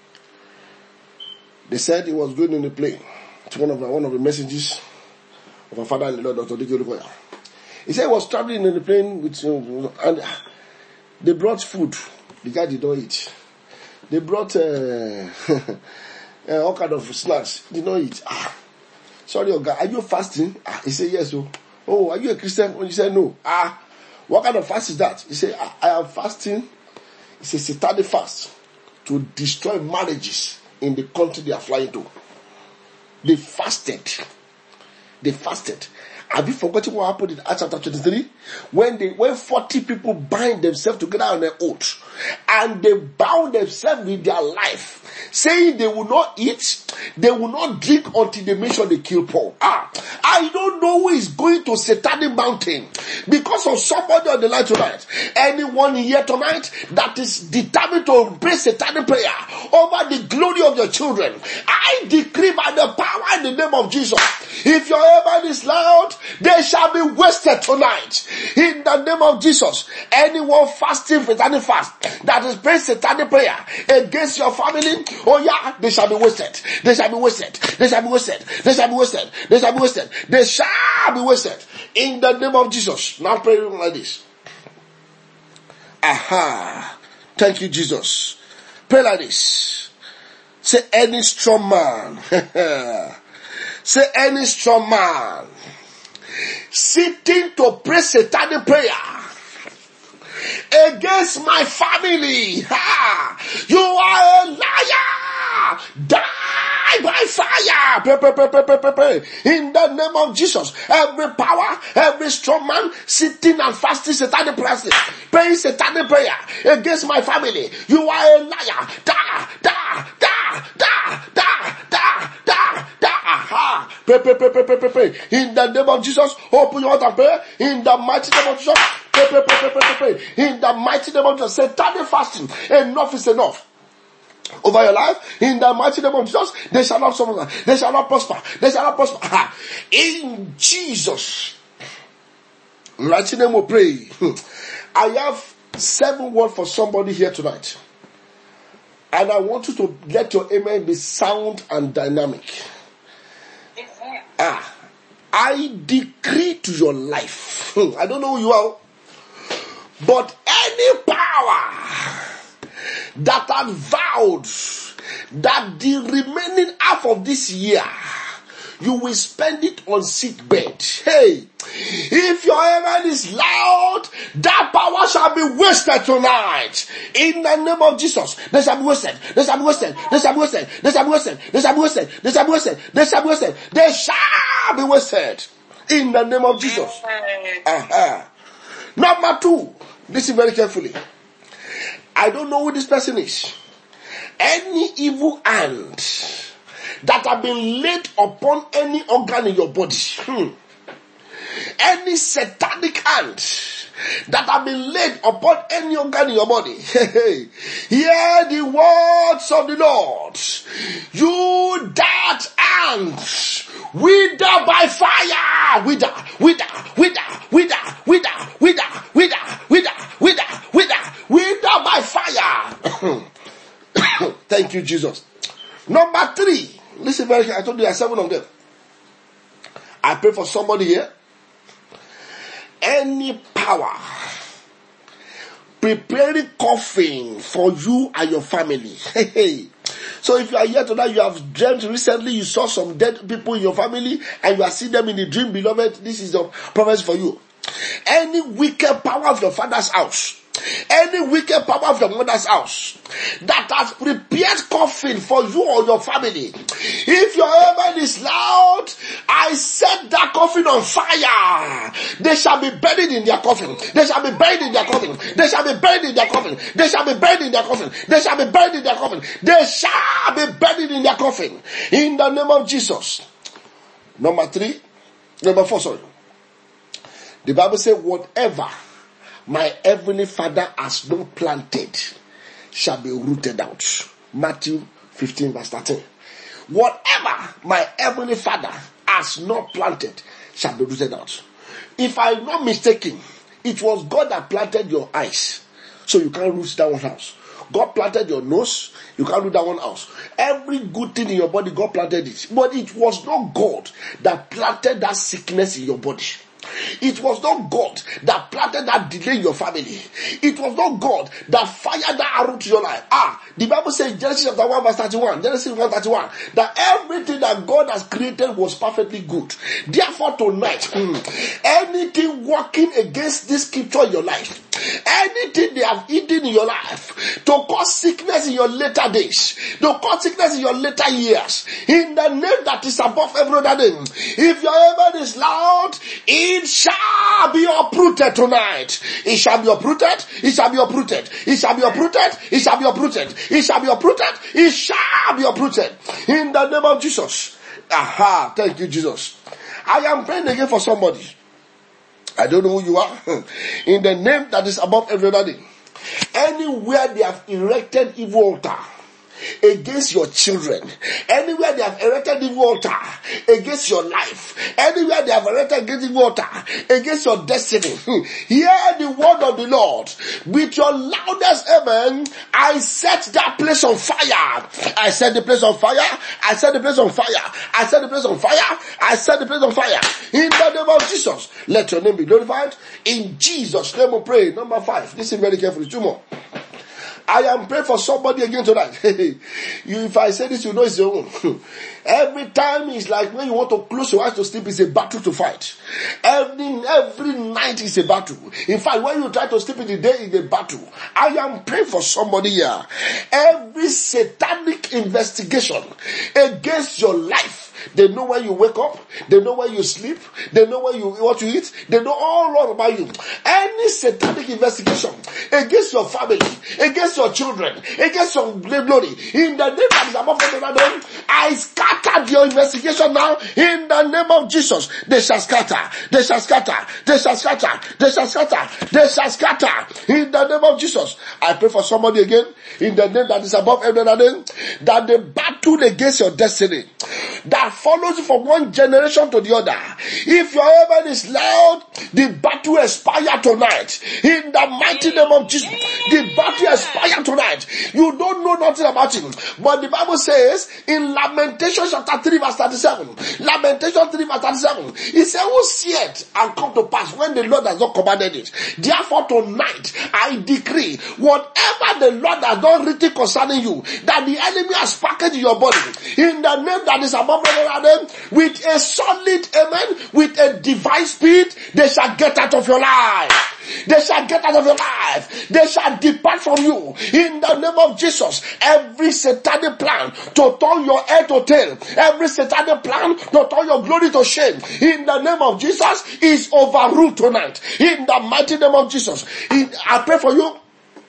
They said he was going in a plane. It's one of the, one of the messages of our father-in-law, Doctor Dike Olukoya. He said he was traveling in the plane with, uh, and they brought food. The guy did not eat. They brought uh, uh, all kind of snacks. He did not eat. Ah, sorry, oh God, are you fasting? Ah, he said yes. Oh, oh, are you a Christian? When he said no. Ah, what kind of fast is that? He said, I, I am fasting. It's a satanic fast to destroy marriages in the country they are flying to. They fasted. They fasted. Have you forgotten what happened in Acts chapter twenty-three? When they, when forty people bind themselves together on an oath, and they bound themselves with their life, saying they will not eat, they will not drink until they make sure they kill Paul. Ah, I don't know who is going to Satanic Mountain because of somebody on the line tonight. Anyone here tonight that is determined to pray Satanic prayer over the glory of your children, I decree by the power in the name of Jesus, if your heaven is loud, they shall be wasted tonight. In the name of Jesus, anyone fasting for Satanic fast that is praying Satanic prayer against your family, oh yeah, they shall be wasted. They shall be wasted. They shall be wasted. They shall be wasted. They shall be wasted. They shall be wasted. In the name of Jesus. Now pray like this. Aha. Thank you, Jesus. Pray like this. Say, any strong man. Say, any strong man sitting to pray Satanic prayer against my family, ha, you are a liar. Die by fire. Pray, pray, pray, pray, pray, pray, pray. In the name of Jesus, every power, every strong man sitting and fasting Satanic prayer, praying Satanic prayer against my family, you are a liar. Da, da, da, da, da, da, da, da. Aha. Pray, pray, pray, pray, pray, pray, pray. In the name of Jesus, open your heart and pray. In the mighty name of Jesus, pray, pray, pray, pray, pray, pray. In the mighty name of Jesus, Satanic fasting, enough is enough. Over your life, in the mighty name of Jesus, they shall not suffer, they shall not prosper, they shall not prosper. Aha. In Jesus' mighty name we pray. I have seven words for somebody here tonight. And I want you to let your amen be sound and dynamic. Ah, I decree to your life. I don't know who you are, but any power that had vowed that the remaining half of this year you will spend it on sick bed. Hey, if your heaven is loud, that power shall be wasted tonight. In the name of Jesus, they shall be wasted. They shall be wasted. They shall be wasted. They shall be wasted. They shall be wasted. They shall be wasted. They shall be wasted. They shall be wasted. In the name of Jesus. Uh-huh. Number two, listen very carefully. I don't know who this person is. Any evil hand that have been laid upon any organ in your body, hmm. any satanic hand that have been laid upon any organ in your body, hear the words of the Lord. You that hand, wither by fire, wither, wither, wither, wither, wither, wither, wither, wither, wither, wither, wither by fire. Thank you, Jesus. Number three. Listen very carefully. I told you there are seven of them. pray for somebody here. Any power preparing coffin for you and your family. So if you are here tonight, you have dreamt recently, you saw some dead people in your family, and you are seeing them in the dream, beloved, this is the prophecy for you. Any wicked power of your father's house, any wicked power of your mother's house that has prepared coffin for you or your family, if your amen is loud, I set that coffin on fire. They shall be buried in their coffin. They shall be buried in their coffin. They shall be buried in their coffin. They shall be buried in their coffin. They shall be buried in their coffin. They shall be buried in their coffin. In the name of Jesus. Number three, number four, sorry. The Bible says, whatever my heavenly Father has not planted shall be rooted out. Matthew fifteen verse thirteen. Whatever my heavenly Father has not planted shall be rooted out. If I'm not mistaken, it was God that planted your eyes, so you can't root that one house. God planted your nose, you can't root that one house. Every good thing in your body, God planted it. But it was not God that planted that sickness in your body. It was not God that planted that delay in your family. It was not God that fired that arrow to your life. Ah, the Bible says in Genesis chapter one verse thirty-one, Genesis one thirty-one, that everything that God has created was perfectly good. Therefore tonight, hmm, anything working against this scripture in your life, anything they have eaten in your life to cause sickness in your later days, to cause sickness in your later years, in the name that is above every other name, if your amen is loud, it shall be uprooted tonight. It shall be uprooted. It shall be uprooted. It shall be uprooted. It shall be uprooted. It shall be uprooted. It shall be uprooted. In the name of Jesus. Aha. Thank you, Jesus. I am praying again for somebody. I don't know who you are. In the name that is above every other name. Anywhere they have erected evil altar against your children, anywhere they have erected evil altar against your life, anywhere they have erected against evil altar against your destiny, hear the word of the Lord. With your loudest amen, I set that place on fire. I set the place on fire. I set the place on fire. I set the place on fire. I set the place on fire. In the name of Jesus, let your name be glorified. In Jesus' name we pray. Number five. Listen very carefully. Two more. I am praying for somebody again tonight. you, if I say this, you know it's your own. Every time it's like when you want to close your eyes to sleep, it's a battle to fight. Every, every night is a battle. In fact, when you try to sleep in the day, it's a battle. I am praying for somebody here. Every satanic investigation against your life, they know where you wake up. They know where you sleep. They know where you what you eat. They know all about you. Any satanic investigation against your family, against your children, against your glory, in the name that is above every name, I scattered your investigation now. In the name of Jesus, they shall scatter. They shall scatter. They shall scatter. They shall scatter. They shall scatter. In the name of Jesus, I pray for somebody again. In the name that is above every name, that the battle against your destiny, that follows you from one generation to the other. If your amen is loud, the battle expire tonight. In the mighty name of Jesus, the battle expire tonight. You don't know nothing about it, but the Bible says in Lamentation chapter three verse thirty-seven, Lamentation three verse thirty-seven, it says, who seeth and come to pass when the Lord has not commanded it? Therefore tonight I decree, whatever the Lord has not written concerning you, that the enemy has packaged in your body, in the name that is above every name, with a solid amen, with a divine speed, they shall get out of your life. They shall get out of your life. They shall depart from you. In the name of Jesus, every satanic plan to turn your head to tail, every satanic plan to turn your glory to shame, in the name of Jesus, is overruled tonight. In the mighty name of Jesus, I pray for you.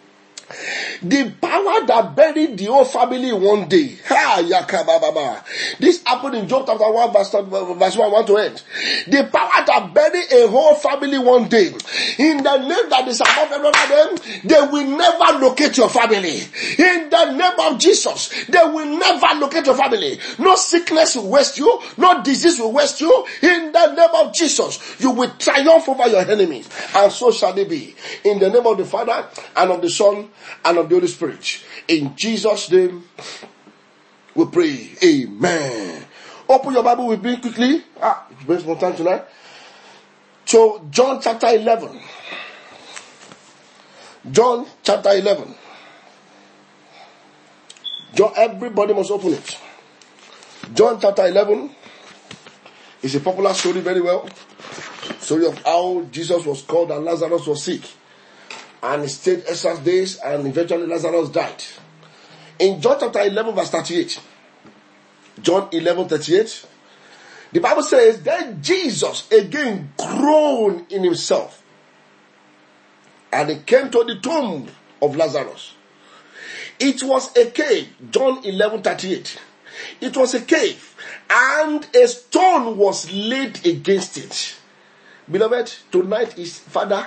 The power that buried the whole family in one day. Ha, yakababa. This happened in Job chapter one verse, verse one, one to end. The power that buried a whole family one day, in the name that is above every name, they will never locate your family. In the name of Jesus, they will never locate your family. No sickness will waste you. No disease will waste you. In the name of Jesus, you will triumph over your enemies. And so shall it be. In the name of the Father, and of the Son, and of the Holy Spirit. In Jesus' name we pray. Amen. Open your Bible with me quickly. Ah, it waste more time tonight. So, John chapter eleven. John chapter eleven. John, everybody must open it. John chapter eleven is a popular story very well. Story of how Jesus was called and Lazarus was sick. And he stayed extra days and eventually Lazarus died. In John chapter eleven verse thirty-eight. John eleven thirty-eight. The Bible says, then Jesus again groaned in himself. And he came to the tomb of Lazarus. It was a cave. John eleven thirty-eight. It was a cave. And a stone was laid against it. Beloved, tonight is, Father,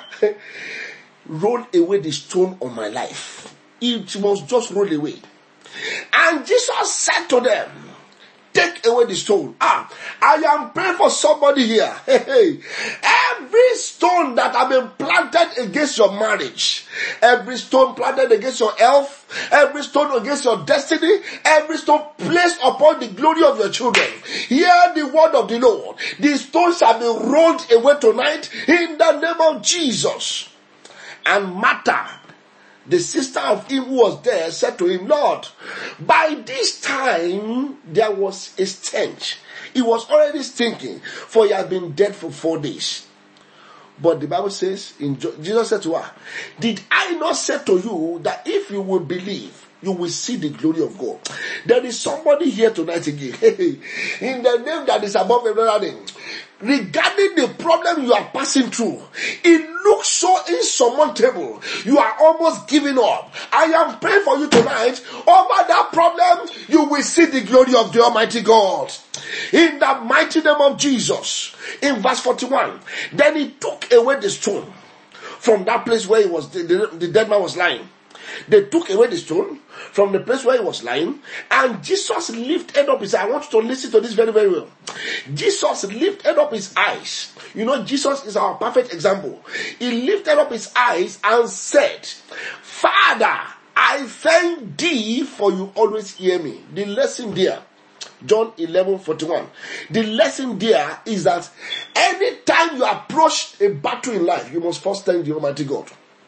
roll away the stone on my life. It must just roll away. And Jesus said to them, take away the stone. Ah, I am praying for somebody here. Hey, hey. Every stone that have been planted against your marriage, every stone planted against your health, every stone against your destiny, every stone placed upon the glory of your children, hear the word of the Lord. The stone shall be rolled away tonight in the name of Jesus. And Martha, the sister of him who was there, said to him, Lord, by this time there was a stench. He was already stinking, for he had been dead for four days. But the Bible says, in jo- Jesus said to her, did I not say to you that if you will believe, you will see the glory of God? There is somebody here tonight again, in the name that is above every other name. Regarding the problem you are passing through, it looks so insurmountable. You are almost giving up. I am praying for you tonight. Over that problem, you will see the glory of the Almighty God. In the mighty name of Jesus. In verse forty-one, then he took away the stone from that place where he was, the, the, the dead man was lying. They took away the stone from the place where he was lying, and Jesus lifted up his eyes. I want you to listen to this very, very well. Jesus lifted up his eyes. You know, Jesus is our perfect example. He lifted up his eyes and said, Father, I thank thee for you always hear me. The lesson there, John eleven forty-one. The lesson there is that anytime you approach a battle in life, you must first thank the Almighty God.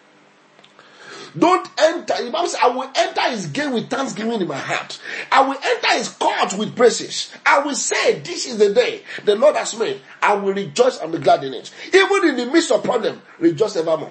Don't enter. The Bible says, I will enter his gate with thanksgiving in my heart. I will enter his court with praises. I will say, this is the day the Lord has made. I will rejoice and be glad in it. Even in the midst of problem, rejoice evermore.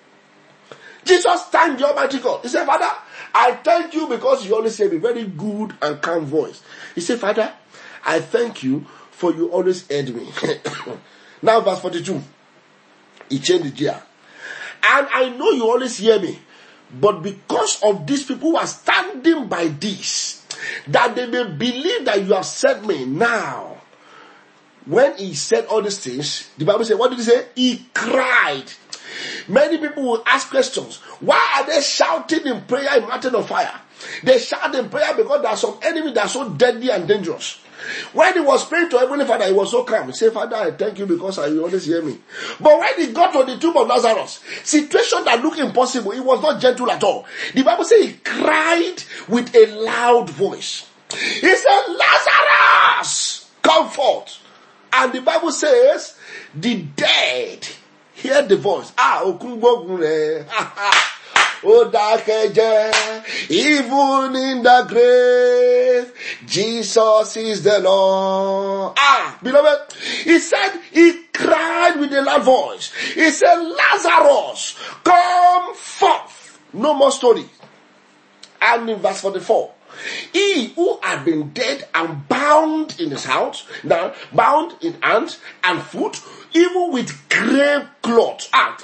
Jesus thanked the Almighty God. He said, Father, I thank you because you always say a very good and calm voice. He said, Father, I thank you for you always heard me. Now verse forty-two. He changed the gear. And I know you always hear me. But because of these people who are standing by this, that they may believe that you have sent me now. When he said all these things, the Bible said, what did he say? He cried. Many people will ask questions. Why are they shouting in prayer in mountain of fire? They shout in prayer because there are some enemies that are so deadly and dangerous. When he was praying to Heavenly Father, he was so calm. He said, Father, I thank you because you always hear me. But when he got to the tomb of Lazarus, situation that looked impossible, he was not gentle at all. The Bible says he cried with a loud voice. He said, Lazarus, come forth. And the Bible says, the dead hear the voice. Ah, okungbogure. Oh, even in the grave, Jesus is the Lord. Ah, beloved, he said, he cried with a loud voice. He said, Lazarus, come forth. No more story. And in verse forty-four, he who had been dead and bound in his house, now bound in hands and foot, even with grave cloth. Ah,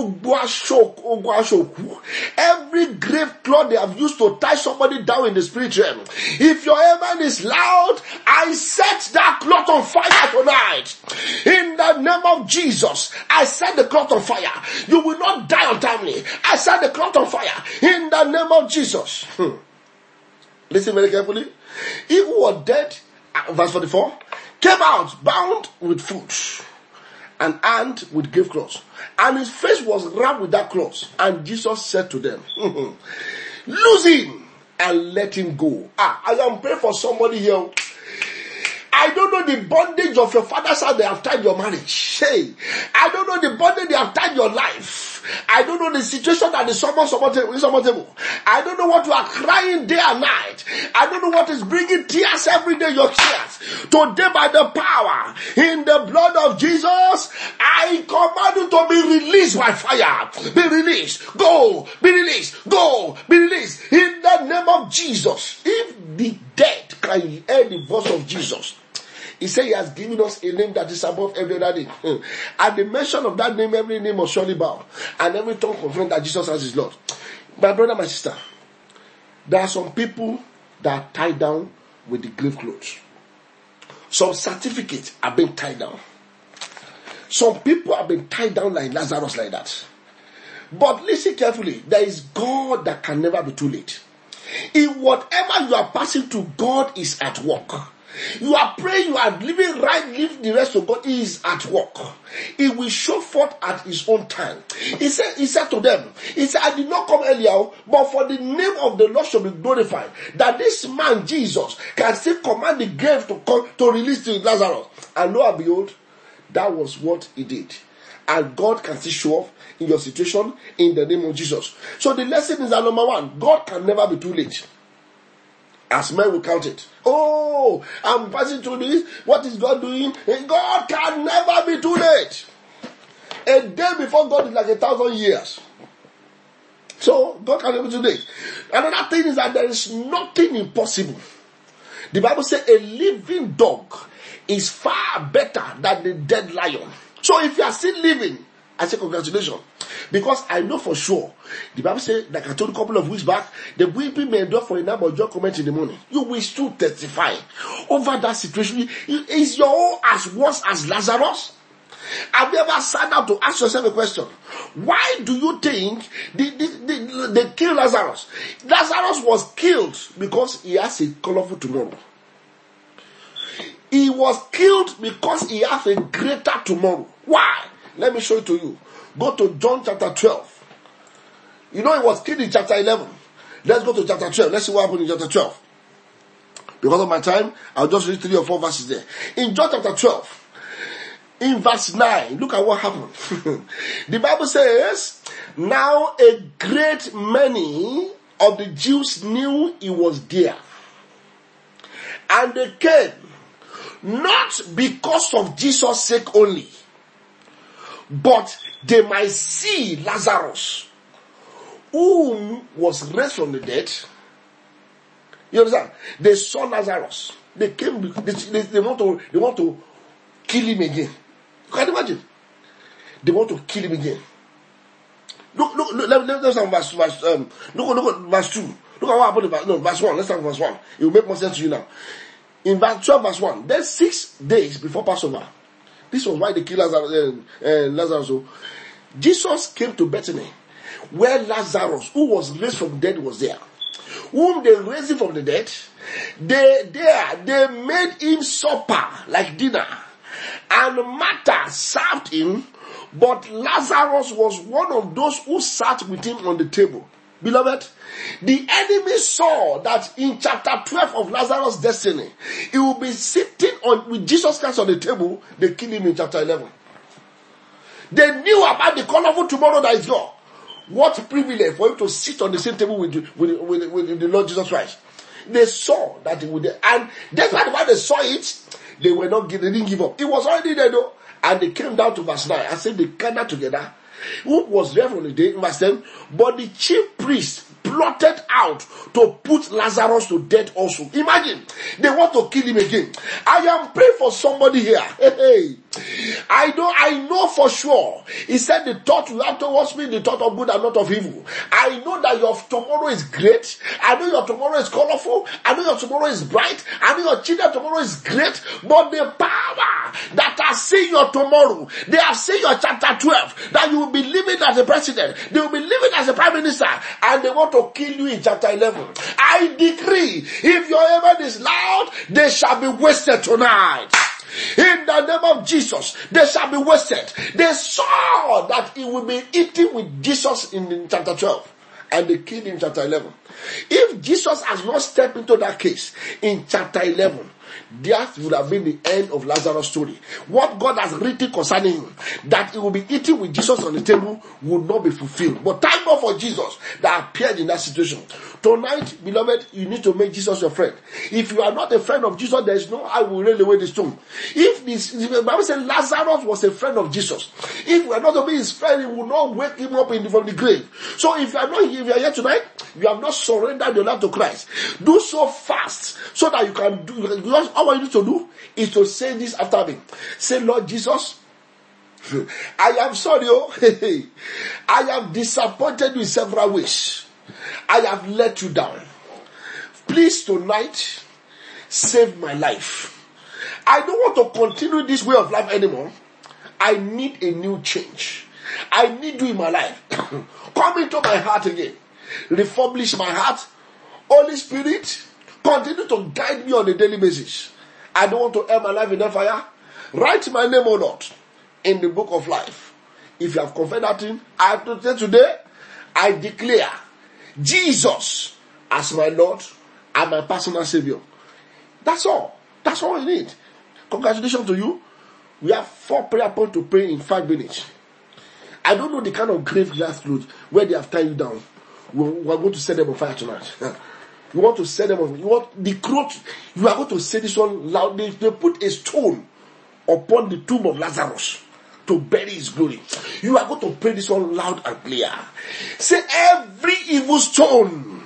every grave cloth they have used to tie somebody down in the spirit realm. If your amen is loud, I set that cloth on fire tonight. In the name of Jesus, I set the cloth on fire. You will not die untimely. I set the cloth on fire. In the name of Jesus. Hmm. Listen very carefully. He who was dead, verse forty-four, came out bound with foot and hand with grave cloths, and his face was wrapped with that cloth. And Jesus said to them, loose him and let him go. Ah, I am praying for somebody here. I don't Maybe bondage of your father's house, they have tied your marriage. Hey, I don't know the bondage they have tied your life. I don't know the situation that is somewhat insurmountable. I don't know what you are crying day and night. I don't know what is bringing tears every day, your tears. Today by the power in the blood of Jesus, I command you to be released by fire. Be released. Go. Be released. Go. Be released. In the name of Jesus. If the dead can hear the voice of Jesus, he said he has given us a name that is above every other name. At the mention of that name, every name must surely bow. And every tongue confess that Jesus as his Lord. My brother, my sister, there are some people that are tied down with the grave clothes. Some certificates are being tied down. Some people have been tied down like Lazarus like that. But listen carefully. There is God that can never be too late. In whatever you are passing through, God is at work. You are praying, you are living right, leave the rest of God. He is at work. He will show forth at his own time. He said, he said to them, he said, I did not come earlier, but for the name of the Lord shall be glorified. That this man, Jesus, can still command the grave to come to release to Lazarus. And lo and behold, that was what he did. And God can still show up in your situation in the name of Jesus. So the lesson is that number one, God can never be too late. As men will count it. Oh, I'm passing through this. What is God doing? God can never be too late. A day before God is like a thousand years. So God can never be too late. Another thing is that there is nothing impossible. The Bible says a living dog is far better than the dead lion. So if you are still living, I say congratulations. Because I know for sure, the Bible says, like I told you a couple of weeks back, the weeping may endure for a night, but joy comes in the morning. You will still testify over that situation. Is your own as worse as Lazarus? Have you ever sat down to ask yourself a question? Why do you think they, they, they, they killed Lazarus? Lazarus was killed because he has a colorful tomorrow. He was killed because he has a greater tomorrow. Why? Let me show it to you. Go to John chapter twelve. You know he was killed in chapter eleven. Let's go to chapter twelve. Let's see what happened in chapter twelve. Because of my time, I'll just read three or four verses there. In John chapter twelve, in verse nine, look at what happened. The Bible says, now a great many of the Jews knew he was there. And they came, not because of Jesus' sake only, but they might see Lazarus, whom was raised from the dead. You understand? They saw Lazarus. They came. They, they, they want to. They want to kill him again. You can imagine. They want to kill him again. Look, look, look. Let, let, let's start verse, verse. Um, look, look at verse two. Look at what happened. In verse, no, verse one. Let's start with verse one. It will make more sense to you now. In verse twelve, verse one. Then six days before Passover. This was why they killed Lazarus. Uh, uh, Lazarus. Jesus came to Bethany, where Lazarus, who was raised from the dead, was there. Whom they raised him from the dead. They there they made him supper like dinner, and Martha served him. But Lazarus was one of those who sat with him on the table. Beloved, the enemy saw that in chapter twelve of Lazarus' destiny, he will be sitting on with Jesus Christ on the table. They killed him in chapter eleven. They knew about the colorful tomorrow that is God. What privilege for him to sit on the same table with, with, with, with the Lord Jesus Christ. They saw that he would, and that's why when they saw it, they were not, they didn't give up. It was already there though. And they came down to verse nine and said they gathered together. Who was there from the day, verse ten? But the chief priest plotted out to put Lazarus to death also. Imagine, they want to kill him again. I am praying for somebody here. Hey, hey. I know, I know for sure. He said the thought you have towards me, the thought of good and not of evil. I know that your tomorrow is great. I know your tomorrow is colorful. I know your tomorrow is bright. I know your children tomorrow is great. But the power that has seen your tomorrow, they have seen your chapter twelve, that you will be living as a president, they will be living as a prime minister, and they want to kill you in chapter eleven. I decree, if your heaven is loud, they shall be wasted tonight. In the name of Jesus, they shall be wasted. They saw that he will be eating with Jesus in, in chapter twelve, and they killed him in chapter eleven. If Jesus has not stepped into that case in chapter eleven, that would have been the end of Lazarus' story. What God has written concerning him, that he will be eating with Jesus on the table, would not be fulfilled. But thank God for Jesus that appeared in that situation. Tonight, beloved, you need to make Jesus your friend. If you are not a friend of Jesus, there is no I will roll away the stone. If this, the Bible says Lazarus was a friend of Jesus. If we are not to be his friend, he will not wake him up in the, from the grave. So if you are not here, if you are here tonight, you have not surrendered your life to Christ. Do so fast so that you can do. Because all you need to do is to say this after me. Say, Lord Jesus, I am sorry. Oh, I have disappointed you in several ways. I have let you down. Please tonight, save my life. I don't want to continue this way of life anymore. I need a new change. I need you in my life. Come into my heart again. Refurbish my heart. Holy Spirit, continue to guide me on a daily basis. I don't want to end my life in the fire. Write my name, O Lord, in the book of life. If you have confessed that thing, I have to say today, I declare Jesus as my Lord and my personal Savior. That's all. That's all we need. Congratulations to you. We have four prayer points to pray in five minutes. I don't know the kind of graveyard clothes where they have tied you down. We're, we're going to set them on fire tonight. You want to set them on. You want the clothes. You are going to say this one loudly. They put a stone upon the tomb of Lazarus to bury his glory. You are going to pray this one loud and clear. Say, every evil stone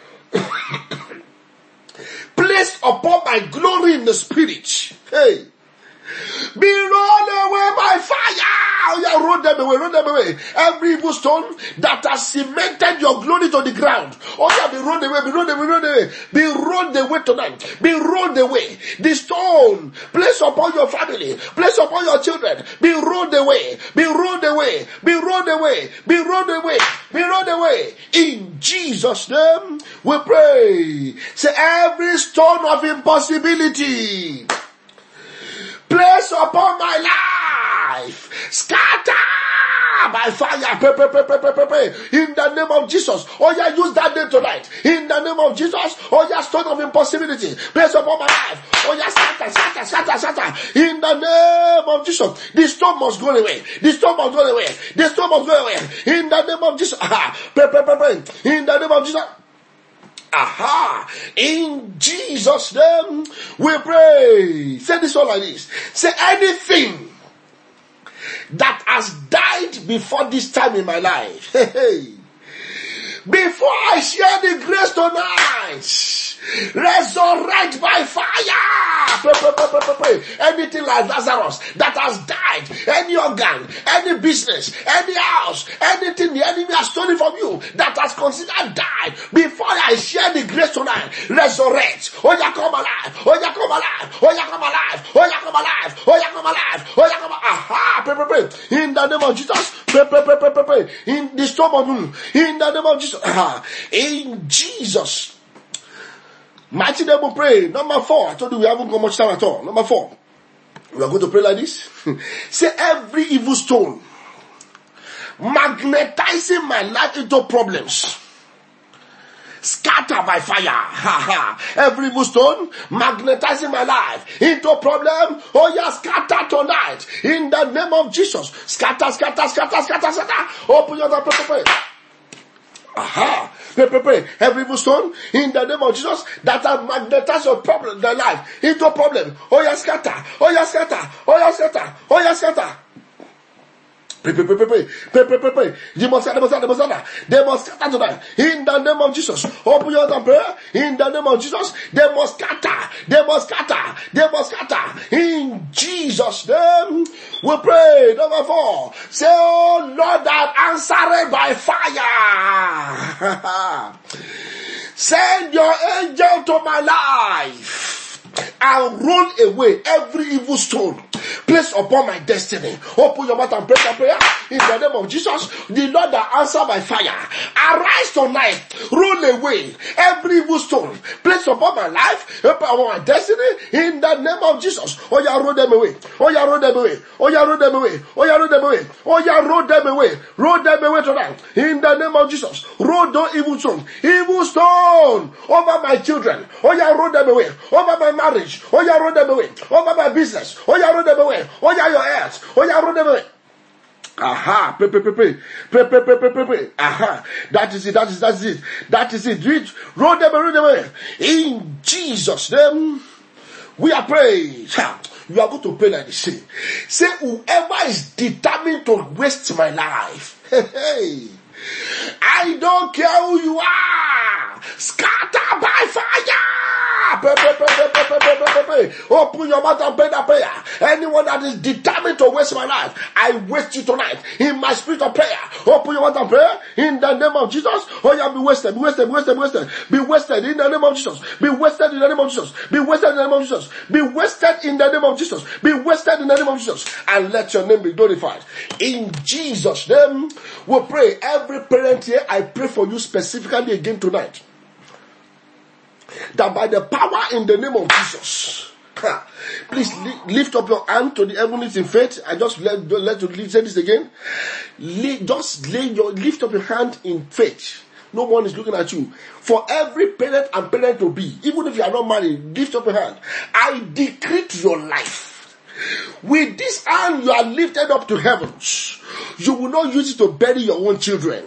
placed upon my glory in the spirit, hey, be rolled away by fire. Oh, yeah, roll them away, roll them away. Every evil stone that has cemented your glory to the ground. Oh, yeah, be rolled away, be rolled away, rolled away. Be rolled away tonight. Be rolled away. The stone placed upon your family, placed upon your children, be rolled away, be rolled away, be rolled away, be rolled away, be rolled away. In Jesus' name, we pray. Say, every stone of impossibility place upon my life, scatter by fire. Pray, pray, pray, pray, pray, pray, pray. In the name of Jesus. Oh yeah, use that name tonight. In the name of Jesus. Oh yeah, stone of impossibility place upon my life. Oh yeah, scatter, scatter, scatter, scatter. In the name of Jesus. The stone must go away. The stone must go away. The stone must go away. In the name of Jesus. Aha. Pray, pray, pray, pray. In the name of Jesus. Aha! In Jesus' name we pray. Say this all like this. Say, anything that has died before this time in my life, hey, hey, before I share the grace tonight, resurrect by fire. Pray, pray, pray, pray, pray. Anything like Lazarus that has died, any organ, any business, any house, anything the enemy has stolen from you that has considered died, before I share the grace tonight, resurrect. Oh, you come alive. Oh, you come alive. Oh, you come alive. Oh, you come alive. Oh, you come alive. Oh, you come alive. Aha. Pray, pray, pray. In the name of Jesus. Pray, pray, pray, pray, pray, pray. In the storm of moon. In the name of Jesus. Aha. In Jesus' mighty name we pray. Number four. I told you we haven't got much time at all. Number four. We are going to pray like this. Say, every evil stone magnetizing my life into problems, scatter by fire. Ha ha. Every evil stone magnetizing my life into a problem. Oh yeah, scatter tonight. In the name of Jesus. Scatter, scatter, scatter, scatter, scatter. Open your door, pray, pray, pray. Aha. Pray, pray, pray. Every evil stone in the name of Jesus that have magnetized your problem, their life into a problem. Oh yeah, scatter. Oh yeah, scatter. Oh yeah, scatter. Oh yeah, scatter. Pray, pray, pray, pray, pray, pray, pray, pray, pray. They must scatter, they must scatter, they must scatter. They must scatter tonight. In the name of Jesus. Open your mouth and pray. In the name of Jesus. They must scatter. They must scatter. They must scatter. In Jesus' name, we pray. Number four. Say, oh Lord, that answered by fire. Send your angel to my life and roll away every evil stone placed upon my destiny. Open your mouth and pray that prayer. In the name of Jesus, the Lord that answer by fire, arise tonight, roll away every evil stone placed upon my life, upon my destiny, in the name of Jesus. Oh yeah, roll them away. Oh yeah, roll them away. Oh yeah, roll them away. Oh yeah, roll them away. Oh yeah, roll them away. Roll them away tonight. In the name of Jesus, roll those evil stone, evil stone over my children. Oh yeah, roll them away. Over my marriage. marriage. Oh, yeah, roll them away. Over my business. Oh, yeah, roll them away. Oh, yeah, your health. Oh, yeah, roll them away. Aha, pray, pray, pray, pray, pray, pray, pray, pray, pray, pray. Aha, that is it, that is, that is it, that is it. Read, roll them away, roll them away. In Jesus' name, we are praying. You are going to pray like this. Say, say whoever is determined to waste my life, hey, hey, I don't care who you are, scatter by fire. Pray, pray, pray, pray, pray, pray, pray, pray, pray. Open your mouth and pray that prayer. Anyone that is determined to waste my life, I waste you tonight in my spirit of prayer. Open your mouth and pray in the name of Jesus. Oh, yeah, be wasted, be wasted, be wasted, be wasted, be wasted in the name of Jesus. Be wasted in the name of Jesus. Be wasted in the name of Jesus. Be wasted in the name of Jesus. Be wasted in the name of Jesus. And let your name be glorified. In Jesus' name, we pray. Every parent here, I pray for you specifically again tonight, that by the power in the name of Jesus, please lift up your hand to the heavens in faith. I just let, let you say this again. Just lay your, lift up your hand in faith. No one is looking at you. For every parent and parent to be, even if you are not married, lift up your hand. I decree to your life. With this hand you are lifted up to heavens. You will not use it to bury your own children.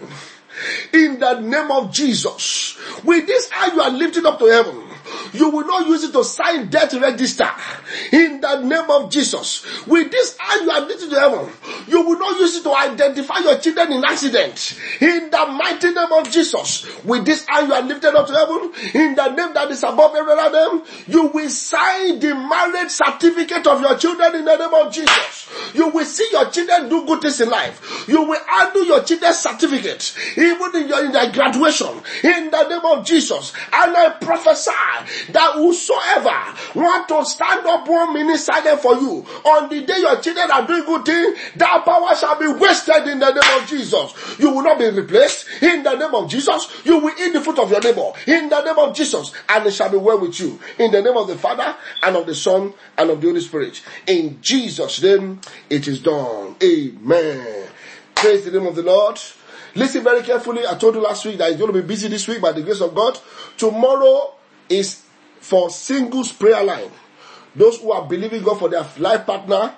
In the name of Jesus. With this hand you are lifted up to heaven. You will not use it to sign death register. In the name of Jesus. With this hand you are lifted to heaven. You will not use it to identify your children in accident. In the mighty name of Jesus. With this hand you are lifted up to heaven. In the name that is above every other name. You will sign the marriage certificate of your children in the name of Jesus. You will see your children do good things in life. You will handle your children's certificate. Even in your in their graduation. In the name of Jesus. And I prophesy that whosoever want to stand up one minute silent for you on the day your children are doing good things, that power shall be wasted in the name of Jesus. You will not be replaced in the name of Jesus. You will eat the fruit of your labor in the name of Jesus, and it shall be well with you in the name of the Father and of the Son and of the Holy Spirit. In Jesus' name it is done. Amen. Praise the name of the Lord. Listen very carefully. I told you last week that it's going to be busy this week by the grace of God. Tomorrow is for singles prayer line. Those who are believing God for their life partner,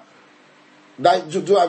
that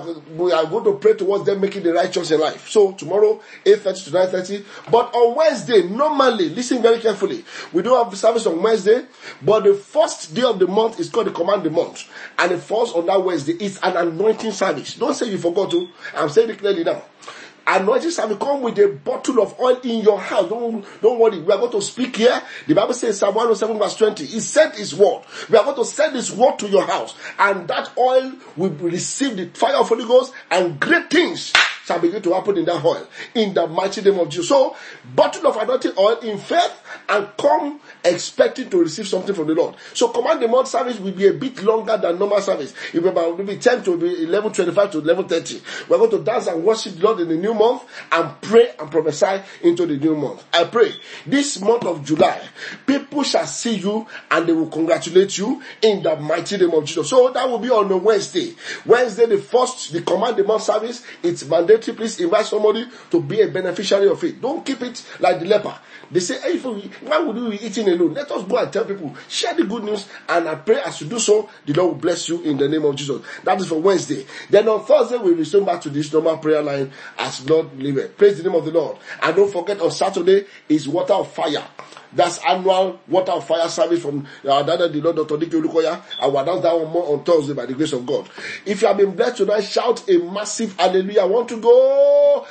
we are going to pray towards them making the right choice in life. So tomorrow, eight thirty to nine thirty. But on Wednesday, normally, listen very carefully, we don't have the service on Wednesday, but the first day of the month is called the Command the Month. And it falls on that Wednesday. It's an anointing service. Don't say you forgot to. I'm saying it clearly now. Anointing shall come with a bottle of oil in your house. Don't, don't worry. We are going to speak here. The Bible says Psalm one oh seven verse twenty. He sent his word. We are going to send his word to your house. And that oil will receive the fire of Holy Ghost, and great things shall begin to happen in that oil. In the mighty name of Jesus. So, bottle of anointing oil in faith, and come expecting to receive something from the Lord. So Command the Month service will be a bit longer than normal service. It will be ten to eleven twenty-five to eleven thirty. We're going to dance and worship the Lord in the new month and pray and prophesy into the new month. I pray this month of July, people shall see you and they will congratulate you in the mighty name of Jesus. So that will be on a Wednesday. Wednesday the first, the Command the Month service. It's mandatory. Please invite somebody to be a beneficiary of it. Don't keep it like the leper. They say, hey, why would you be eating alone? Let us go and tell people. Share the good news, and I pray as you do so, the Lord will bless you in the name of Jesus. That is for Wednesday. Then on Thursday, we return back to this normal prayer line as Lord liveth. Praise the name of the Lord. And don't forget, on Saturday is Water of Fire. That's annual Water of Fire service from our Dada, the Lord, Doctor Dike Olukoya. I will announce that one more on Thursday by the grace of God. If you have been blessed tonight, shout a massive hallelujah. I want to go.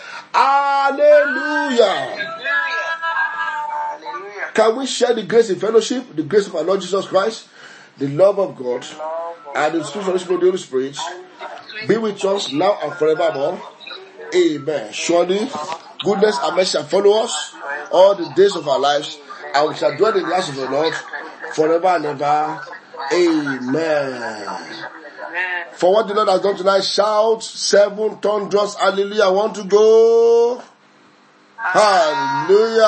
Hallelujah. Hallelujah. Can we share the grace in fellowship, the grace of our Lord Jesus Christ, the love of God, and the sweet fellowship of the Holy Spirit be with us now and forevermore. Amen. Surely, goodness and mercy shall follow us all the days of our lives, and we shall dwell in the house of the Lord forever and ever. Amen. For what the Lord has done tonight, shout seven thunders, hallelujah. I want to go. Hallelujah.